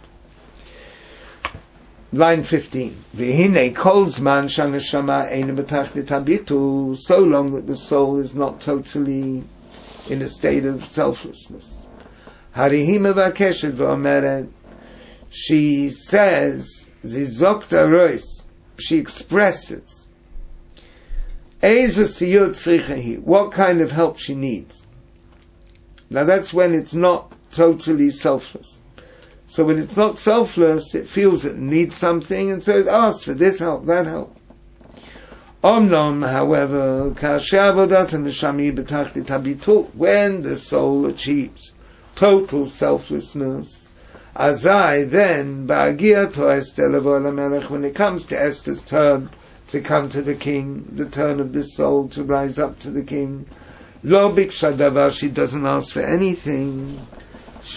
Line 15. V'hinei kol zman shaneshama eina betachlit habitul, so long that the soul is not totally in a state of selflessness. Harihi mevakeshet v'omeret, she says, zizokta rois, she expresses, eizu siyut tzrichahi, what kind of help she needs. Now that's when it's not totally selfless. So when it's not selfless, it feels it needs something, and so it asks for this help, that help. Omnom, however, when the soul achieves total selflessness, azai, then, when it comes to Esther's turn to come to the king, the turn of this soul to rise up to the king, lo biksha davar, she doesn't ask for anything. She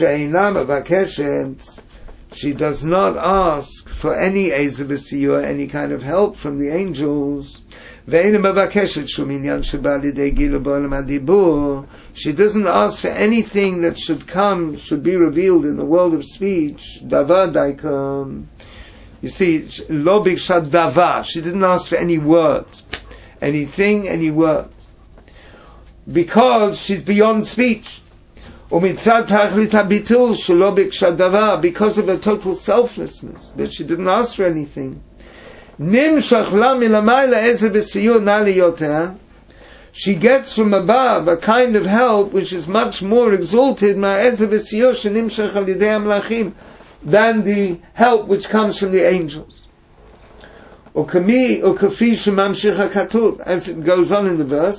does not ask for any ezebesiyo, any kind of help from the angels. She doesn't ask for anything that should be revealed in the world of speech. You see, lo biksha davar, she didn't ask for any word, anything, any word, because she's beyond speech. Because of her total selflessness, that she didn't ask for anything. She gets from above a kind of help which is much more exalted than the help which comes from the angels. As it goes on in the verse,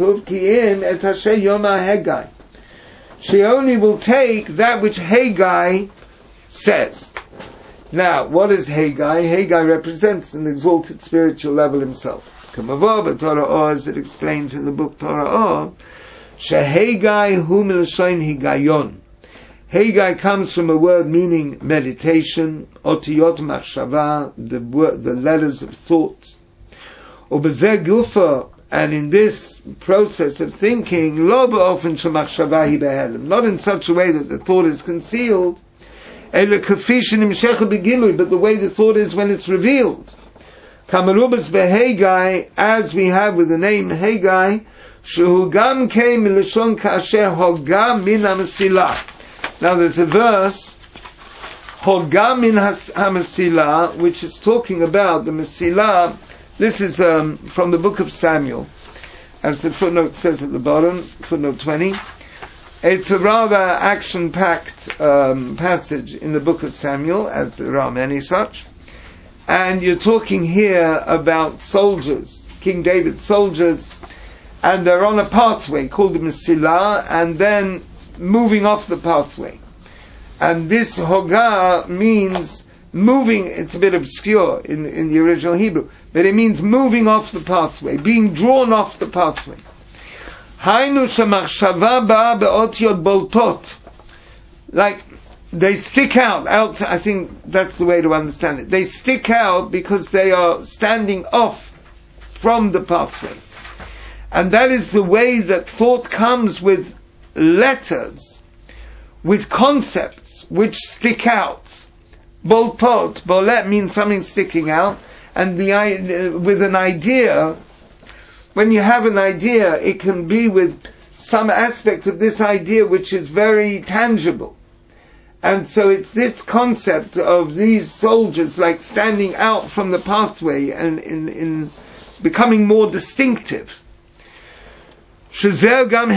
she only will take that which Haggai says. Now, what is Haggai? Haggai represents an exalted spiritual level himself. As it explains in the book Torah, Haggai hu milashon higayon. Haggai comes from a word meaning meditation, otiyot machshava, the letters of thought. Ubezeh gufa, and in this process of thinking, not in such a way that the thought is concealed, but the way the thought is when it's revealed. As we have with the name Haggai, now there's a verse, Hoga min ha-Mesilah, which is talking about the Mesilah. This is from the book of Samuel, as the footnote says at the bottom, footnote 20. It's a rather action-packed passage in the book of Samuel, as there are many such. And you're talking here about soldiers, King David's soldiers, and they're on a pathway called the Mesilah, and then moving off the pathway. And this Hoga means moving, it's a bit obscure in the original Hebrew, but it means moving off the pathway, being drawn off the pathway. Hainu shemachshava ba'a be'otiot boltot. Like, they stick out, I think that's the way to understand it. They stick out because they are standing off from the pathway. And that is the way that thought comes with letters, with concepts which stick out. Boltot, bolet means something sticking out, and with an idea, when you have an idea, it can be with some aspect of this idea which is very tangible. And so it's this concept of these soldiers like standing out from the pathway and in becoming more distinctive. Similar to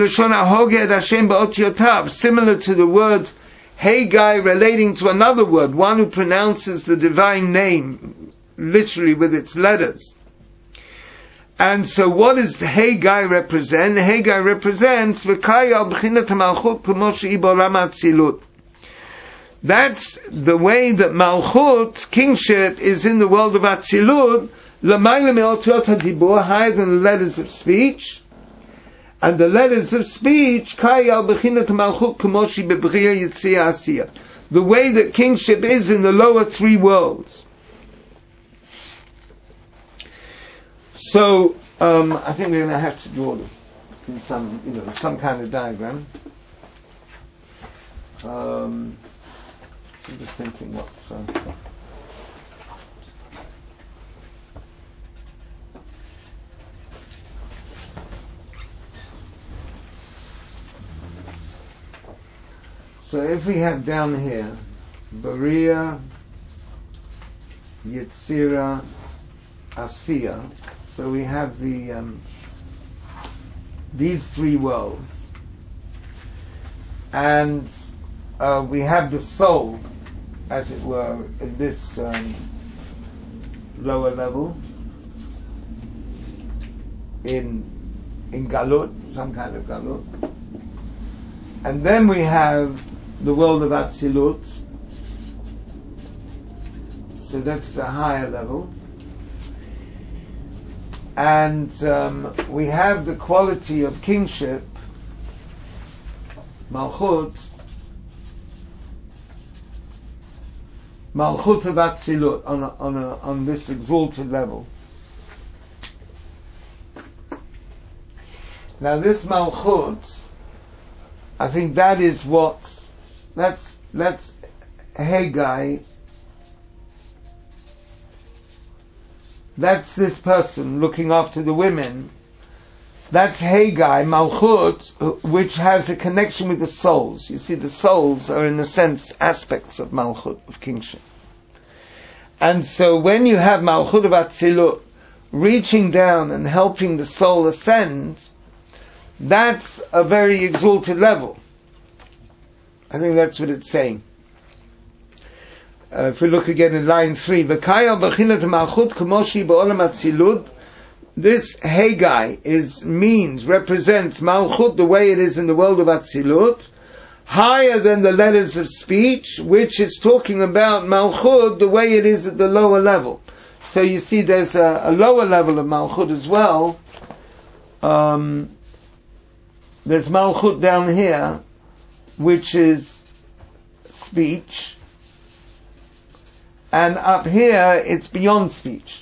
the word Haggai relating to another word, one who pronounces the divine name, literally with its letters. And so what does Haggai represent? Haggai represents that's the way that Malchut, kingship, is in the world of Atzilut, higher than the letters of speech. And the letters of speech, the way that kingship is in the lower three worlds. So, I think we're going to have to draw this in some kind of diagram. I'm just thinking what. So if we have down here, Bariya, Yetzira, Asiya, so we have these three worlds, and we have the soul, as it were, in this lower level, in Galut, some kind of Galut, and then we have the world of Atzilut, so that's the higher level. And we have the quality of kingship, Malchut of Atzilut, on this exalted level. Now this Malchut, I think that is that's Haggai. That's this person looking after the women. That's Haggai, Malchut, which has a connection with the souls. You see, the souls are in a sense aspects of Malchut, of kingship. And so when you have Malchut of Atzilut reaching down and helping the soul ascend, that's a very exalted level. I think that's what it's saying. If we look again in line 3, this Haggai represents Malchut the way it is in the world of Atzilut, higher than the letters of speech, which is talking about Malchut the way it is at the lower level. So you see there's a lower level of Malchut as well. There's Malchut down here, which is speech. And up here, it's beyond speech.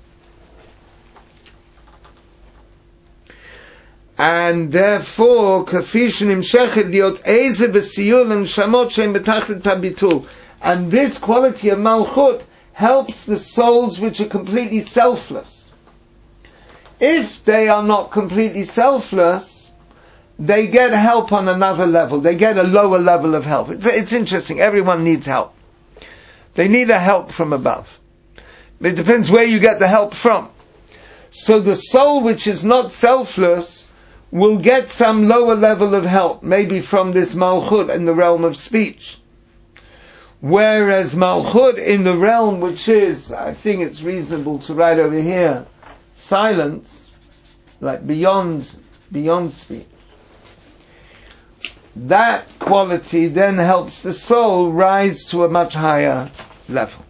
And therefore, and this quality of Malchut helps the souls which are completely selfless. If they are not completely selfless, they get help on another level. They get a lower level of help. It's interesting. Everyone needs help. They need a help from above. It depends where you get the help from. So the soul which is not selfless will get some lower level of help, maybe from this Malchut in the realm of speech. Whereas Malchut in the realm which is, I think it's reasonable to write over here, silence, like beyond speech. That quality then helps the soul rise to a much higher level.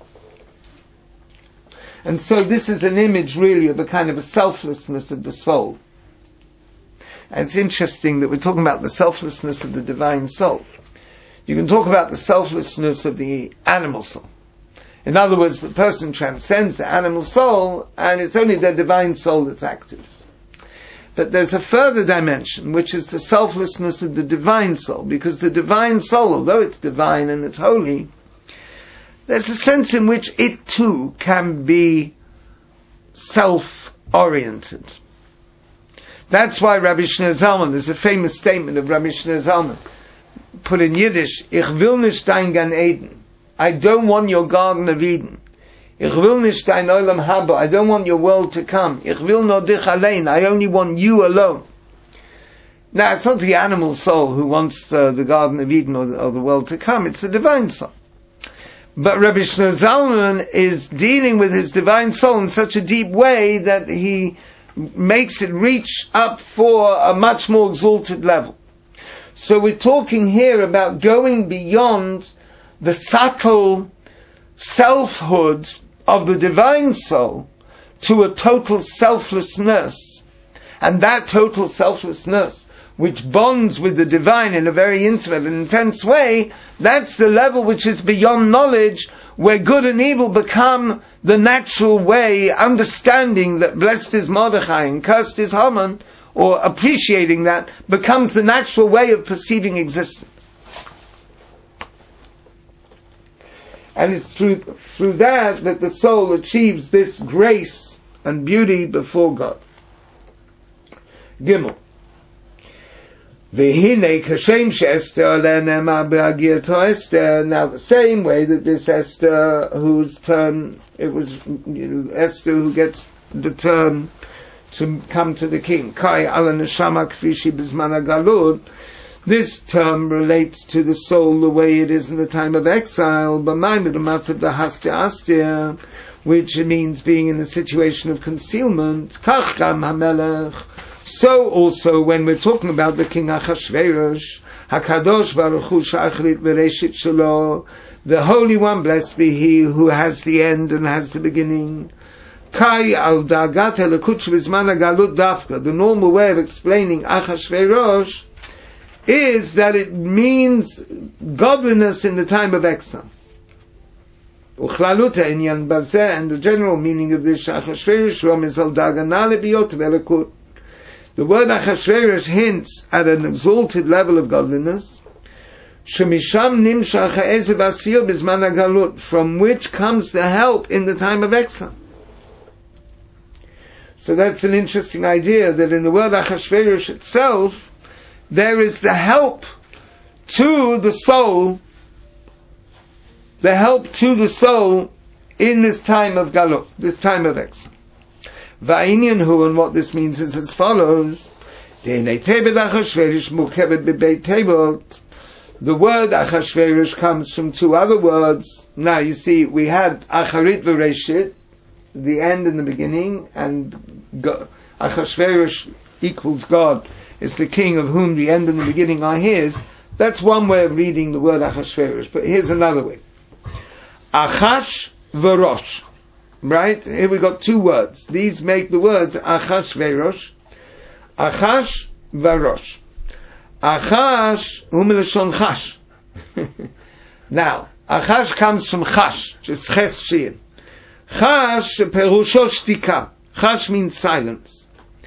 And so this is an image really of a kind of a selflessness of the soul. And it's interesting that we're talking about the selflessness of the divine soul. You can talk about the selflessness of the animal soul. In other words, the person transcends the animal soul, and it's only the divine soul that's active. But there's a further dimension, which is the selflessness of the divine soul, because the divine soul, although it's divine and it's holy, there's a sense in which it too can be self-oriented. That's why Rabbi Shneur Zalman, there's a famous statement of Rabbi Shneur Zalman, put in Yiddish, Ich will nicht dein Gan Eden. I don't want your Garden of Eden. Ich will nicht dein Olam Haba. I don't want your world to come. Ich will nur dich allein. I only want you alone. Now, it's not the animal soul who wants the Garden of Eden or the world to come. It's the divine soul. But Rabbi Shneur Zalman is dealing with his divine soul in such a deep way that he makes it reach up for a much more exalted level. So we're talking here about going beyond the subtle selfhood of the divine soul to a total selflessness. And that total selflessness, which bonds with the divine in a very intimate and intense way, that's the level which is beyond knowledge, where good and evil become the natural way, understanding that blessed is Mordechai and cursed is Haman, or appreciating that, becomes the natural way of perceiving existence. And it's through that the soul achieves this grace and beauty before God. Gimel. V'hinei kashem she'Esther aleh ne'emar be'agiyato Esther. Now the same way that this Esther, whose turn, it was Esther who gets the turn to come to the king. Kai ala neshama kfi shi b'zman hagalut. This term relates to the soul the way it is in the time of exile, which means being in a situation of concealment. So also when we're talking about the king Achashverosh, Hakadosh Baruch Hu Shachrit Bereshit Shelo, the Holy One, blessed be He, who has the end and has the beginning. Kai al Dagat Elokut Shebizman Hagalut Dafka. The normal way of explaining Achashverosh is that it means godliness in the time of exile. And the general meaning of this, the word Achashverosh hints at an exalted level of godliness, from which comes the help in the time of exile. So that's an interesting idea, that in the word Achashverosh itself, there is the help to the soul in this time of galut, this time of exile. Va'inyanhu, and what this means is as follows: the word Achashverosh comes from two other words. Now you see, we had Acharit v'Reshit, the end and the beginning, and Achashverosh equals God. It's the king of whom the end and the beginning are his. That's one way of reading the word Achashverosh. But here's another way. Achash v'Rosh. Right? Here we got two words. These make the words Achashverosh. Achash v'Rosh. Achash u'melashon chash. Now, Achash comes from chash, which is ches shin. Chash perusho shtika. Chash means silence.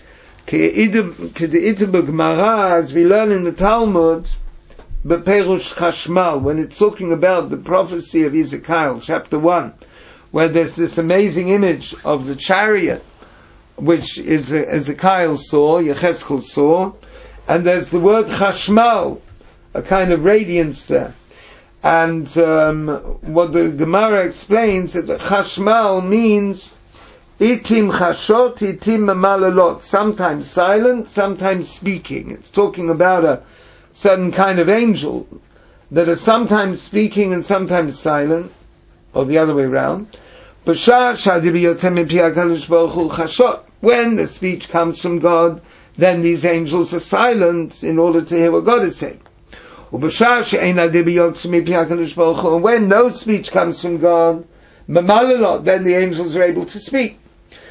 As we learn in the Talmud, Beperush Chashmal, when it's talking about the prophecy of Ezekiel, chapter 1, where there's this amazing image of the chariot, which is Ezekiel saw, Yechezkel saw, and there's the word Chashmal, a kind of radiance there. And what the Gemara explains is that Chashmal means Itim chashot, itim malalot. Sometimes silent, sometimes speaking. It's talking about a certain kind of angel that are sometimes speaking and sometimes silent, or the other way around. When the speech comes from God, then these angels are silent in order to hear what God is saying. And when no speech comes from God, then the angels are able to speak.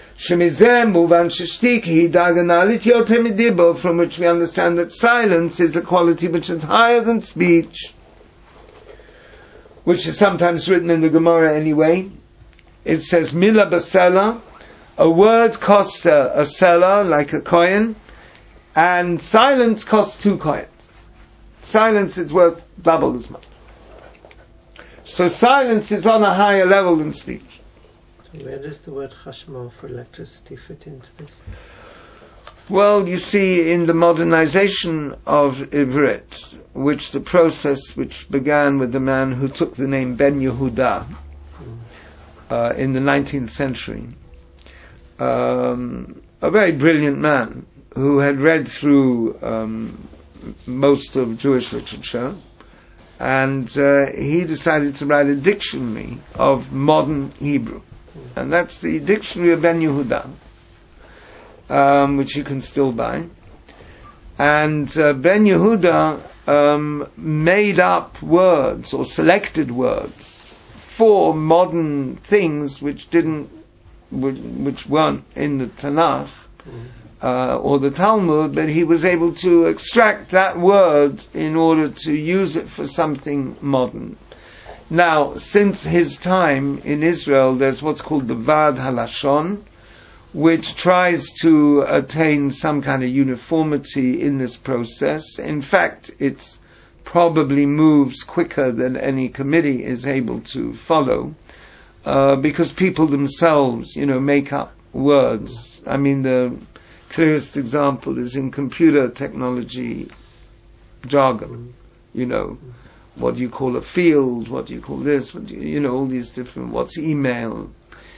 Shemizeh muvan sheshtik hi dagana lityote midibo, from which we understand that silence is a quality which is higher than speech, which is sometimes written in the Gemara anyway. It says, Mila basela, a word costs a seller, like a coin, and silence costs 2 coins. Silence is worth double as much. So silence is on a higher level than speech. So where does the word chashmal for electricity fit into this? Well, you see, in the modernization of Ivrit, which the process which began with the man who took the name Ben Yehuda in the 19th century, a very brilliant man who had read through most of Jewish literature, and he decided to write a dictionary of modern Hebrew, and that's the dictionary of Ben Yehuda, which you can still buy. And Ben Yehuda made up words or selected words for modern things which weren't in the Tanakh or the Talmud, but he was able to extract that word in order to use it for something modern. Now, since his time in Israel, there's what's called the Vad Halashon, which tries to attain some kind of uniformity in this process. In fact, it probably moves quicker than any committee is able to follow, because people themselves, make up words. I mean, the clearest example is in computer technology jargon. What do you call a field? What do you call this? What do all these different, what's email?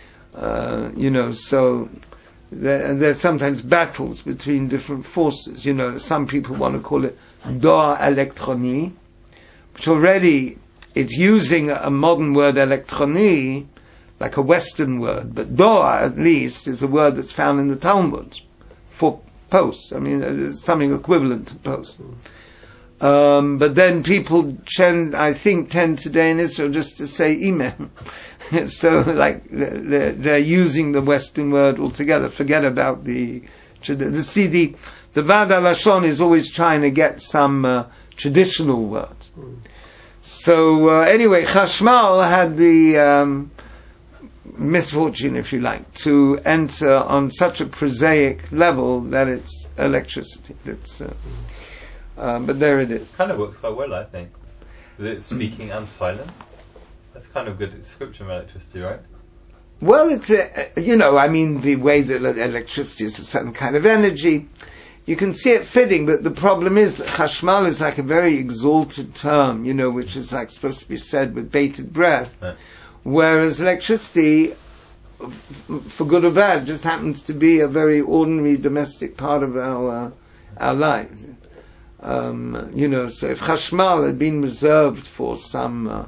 So there's sometimes battles between different forces. Some people want to call it doa electroni, which already it's using a modern word electroni, like a Western word, but doa at least is a word that's found in the Talmud for post. I mean, there's something equivalent to post. But then people tend today in Israel just to say email. So, like, they're using the Western word altogether. Forget about the Vad Halashon is always trying to get some traditional word. So, anyway, Chashmal had the misfortune, if you like, to enter on such a prosaic level that it's electricity. But there it is. Kind of works quite well, I think. With it speaking and silent. That's kind of good description of electricity, right? Well, it's the way that electricity is a certain kind of energy, you can see it fitting, but the problem is that chashmal is like a very exalted term, which is like supposed to be said with bated breath, right. Whereas electricity, for good or bad, just happens to be a very ordinary domestic part of our lives. So if chashmal had been reserved for some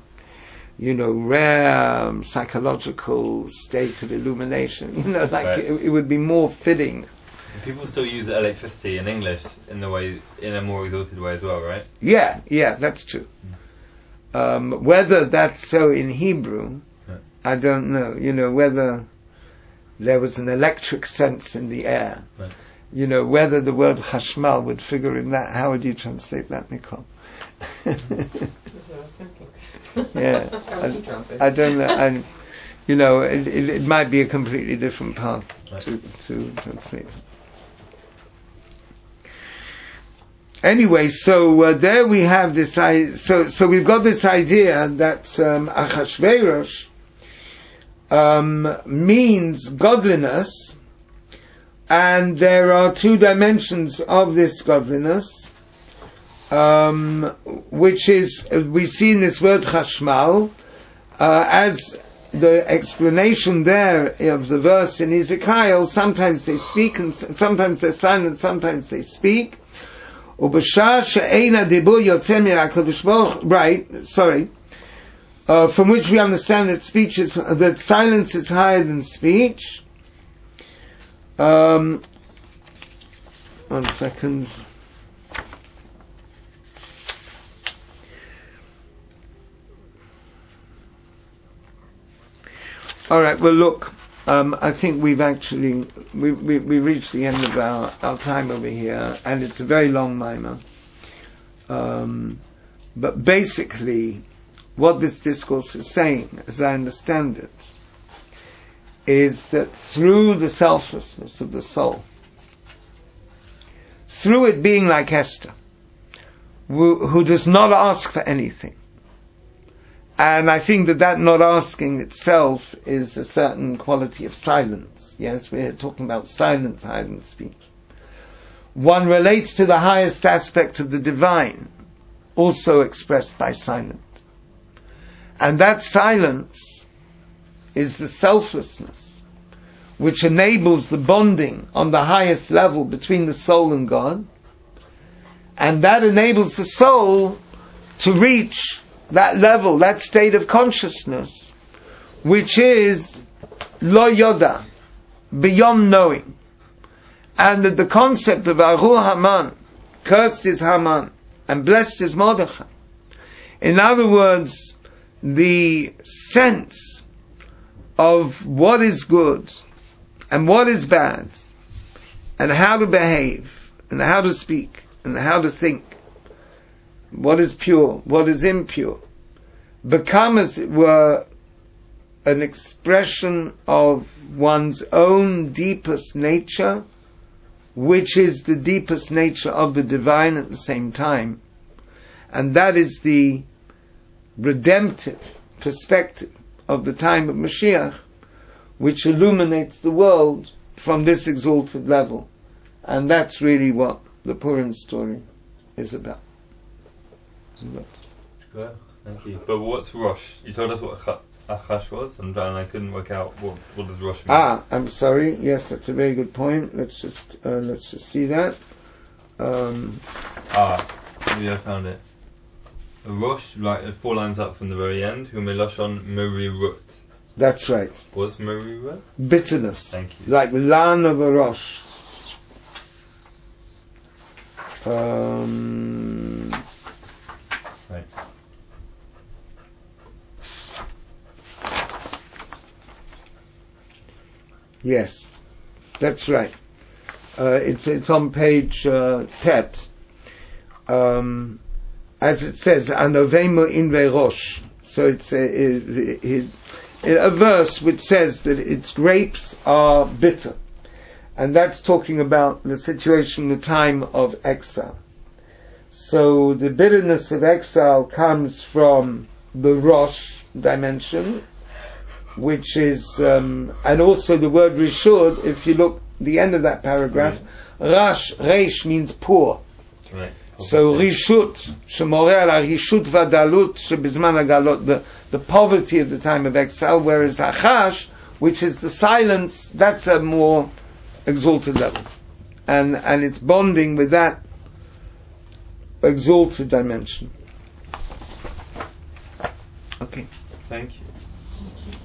rare psychological state of illumination, right. it would be more fitting. People still use electricity in English in a more exalted way as well, right? Yeah, that's true. Whether that's so in Hebrew, yeah. I don't know. Whether there was an electric sense in the air. Right. Whether the word chashmal would figure in that. How would you translate that, Nicole? That's what I was thinking. Yeah, How would you translate? I don't know. It might be a completely different path right. to translate. Anyway, so there we have this. So we've got this idea that Achashverosh means godliness, and there are 2 dimensions of this godliness, which is we see in this word chashmal as the explanation there of the verse in Ezekiel. Sometimes they speak, and sometimes they're silent. Sometimes they speak. Right, sorry. From which we understand that silence is higher than speech. 1 second. Alright, well look. I think we've actually we reached the end of our time over here, and it's a very long mimer. But basically, what this discourse is saying, as I understand it, is that through the selflessness of the soul, through it being like Esther, who does not ask for anything, and I think that not asking itself is a certain quality of silence. Yes, we're talking about silence, silent speech. One relates to the highest aspect of the divine, also expressed by silence. And that silence is the selflessness, which enables the bonding on the highest level between the soul and God. And that enables the soul to reach that level, that state of consciousness, which is lo yoda, beyond knowing. And that the concept of Aru Haman, cursed is Haman, and blessed is Mordechai. In other words, the sense of what is good and what is bad, and how to behave, and how to speak, and how to think, what is pure, what is impure, become, as it were, an expression of one's own deepest nature, which is the deepest nature of the divine at the same time. And that is the redemptive perspective of the time of Mashiach, which illuminates the world from this exalted level. And that's really what the Purim story is about. Good, thank you. But what's Rosh? You told us what Achash was, and I couldn't work out what does Rosh mean. I'm sorry. Yes, that's a very good point. Let's just see that. Maybe I found it. Rosh, like 4 lines up from the very end. Who Meloshon Merirut. That's right. What's Merirut? Bitterness. Thank you. Like lan of a rosh. Right. Yes, that's right. It's on page Tet. As it says, Anovemu inve rosh. So it's a verse which says that its grapes are bitter. And that's talking about the situation, the time of exile. So the bitterness of exile comes from the Rosh dimension, which is, and also the word Rishud, if you look the end of that paragraph, Reish means poor. Right. So Rishut, Shemoreh ala Rishut vadalut shebizman hagalot, the poverty of the time of exile, whereas Achash, which is the silence, that's a more exalted level. And it's bonding with that exalted dimension. Okay. Thank you.